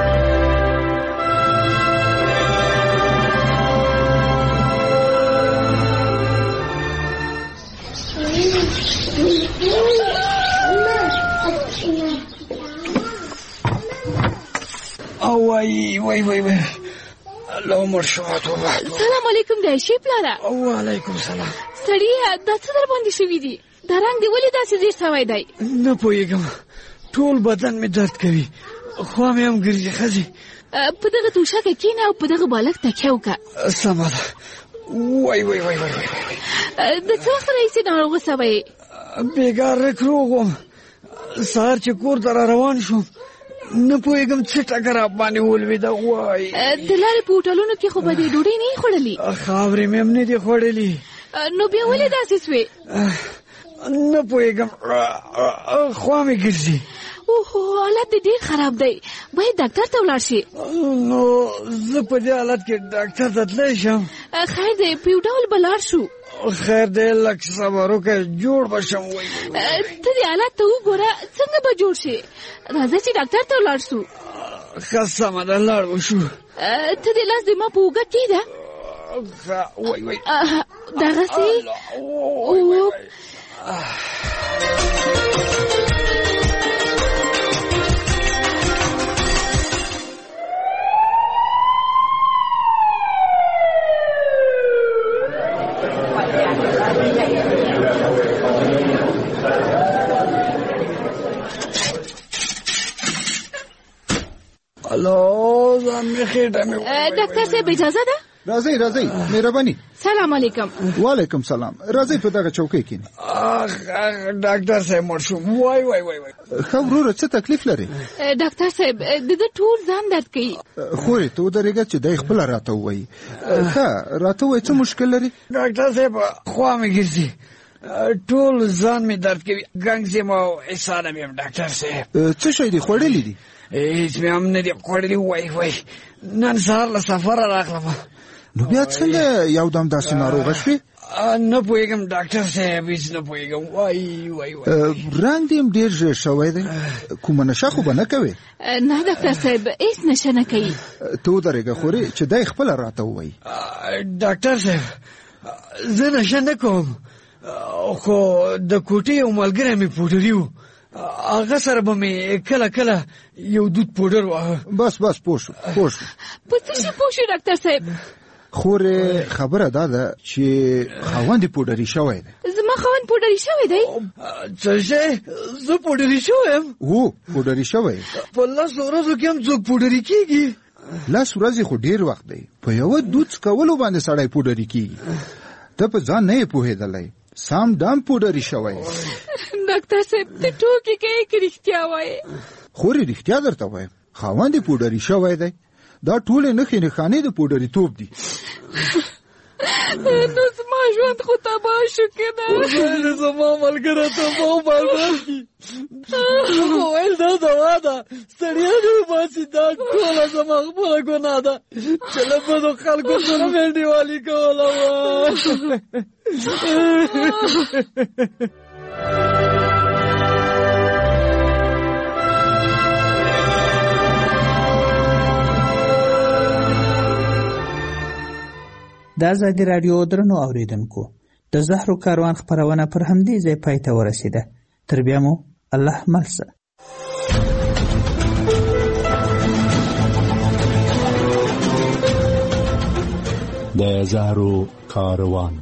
او وای الله مرشد توبه. سلام علیکم د شي پلاره. وعلیکم سلام. سړی دا څه در باندې شوی دی؟ دا رنگ دی ولې داسې ډیر سوی دی؟ نه پوهېږم، ټول بدن مې درد کوي، خوا مې هم ګرځي. ښځې په دغه توشکه کښېنه او په دغه بالښت تکیه وکړه. سمه ده. وای د څه وخت راهیسې ناروغه سوی یې؟ بېګار رک روغ وم، سهار چې کور ته را روان شوم نه پوهېږم څه ټکر باندې ولوېده. وای د لارې په هوټلونو کې خو به دې ډوډۍ نه یې خوړلې؟ خاورې مې هم نه دي خوړلې. نو بیا ولې داسې سوې؟ نه پوهېږم، خوا مې ګرځي. اوهو حالت دې ډېر خراب دی، باید ډاکټر ته ولاړ شي. نو زه په دې حالت کې ډاکټر ته تللی شم؟ خیر دی، په یو ډول به لاړ شو. خیر دی، لږ صبر وکړه، جوړ به شم. ته دې حالت ته وګوره، څنګه به جوړ شي؟ راځه چې ډاکټر ته ولاړ شو. ښه سمه ده، لاړ به شو. ته دې لاس دې ما په اوږه کېږده. دغسې ډاکټر صاحب اجازه ده؟ راځئ مهرباني. سلام علیکم. وعلیکم سلام. راځئ په دغه چوکۍ کښېنئ. ډاکټر صاحب مړ شوم. وای ښه وروره، څه تکلیف لري؟ ډاکټر صاحب د ده ټول ځان درد کوي. خورې ته ودرېږه چې دی خپله راته ووایي. ښه راته ووایي څه مشکل لري؟ ډاکټر صاحب خوا مې ګرځي، ټول ځان مې درد کوي، ګنګز یم او اسانه مې یم. ډاکټر صاحب څه شی دي خوړلی دي؟ هېڅ مې هم نه دي خوړلي. وای نن سهار له سفره راغلم. نو بیا څنګه یو دم داسې ناروغه شوې؟ نه پوهېږم ډاکټر صاحب، هېڅ نه پوهېږم. وای رنګ دې هم ډېر ژر شوی دی، کومه نشه خو به نه کوې؟ نه ډاکټر صاحب هېڅ نشه نه کوي. ته ودرېږه خورې چې دی خپله راته ووایي. ډاکټر صاحب زه نشه نه کوم، خو د کوټې یو ملګری مې پوډري و، هغه سره به مې کله یو دود پوډر واهه. بس پوه شو. په څه شي پوه شو ډاکټر صاحب؟ خورې خبره دا ده چې خاوند پوډري شوی دی. زما خاوند پوډري شوی دی؟ څه شی؟ زه پوډري شوی یم؟ هو پوډري شوی. په 10 ورځو کې هم څوک پوډري کېږي؟ 10 ورځې خو ډېر وخت دی، په یوه دود څکولو باندې سړی پوډري کېږي. ته په ځان نه یې پوهېدلی، سام دام پوډري شوی. ډاکټر صاحب ته ټوکې کوې که رښتیا وایې؟ خورې رښتیا درته وایم، خاوند پوډري شوی دی. دا ټولې نښانې د پوډري توپ دي. نو زما ژوند خو تباه شو که نه؟ زما ملګری تباه و برباد کړي. خو ویل دا دوا ده، ستړیا دې وباسي، دا ټوله زما خپله ګناه ده چې له بدو خلکو سره مې انډیوالي کوله وه. د ازادي راډیو درنو اوریدونکو، د زهرو کاروان خپرونه پر همدې ځای پای ته ورسېده. تر بیا مو الله ملسه. د زهرو کاروان.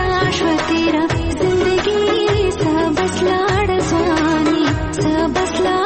बस लाड़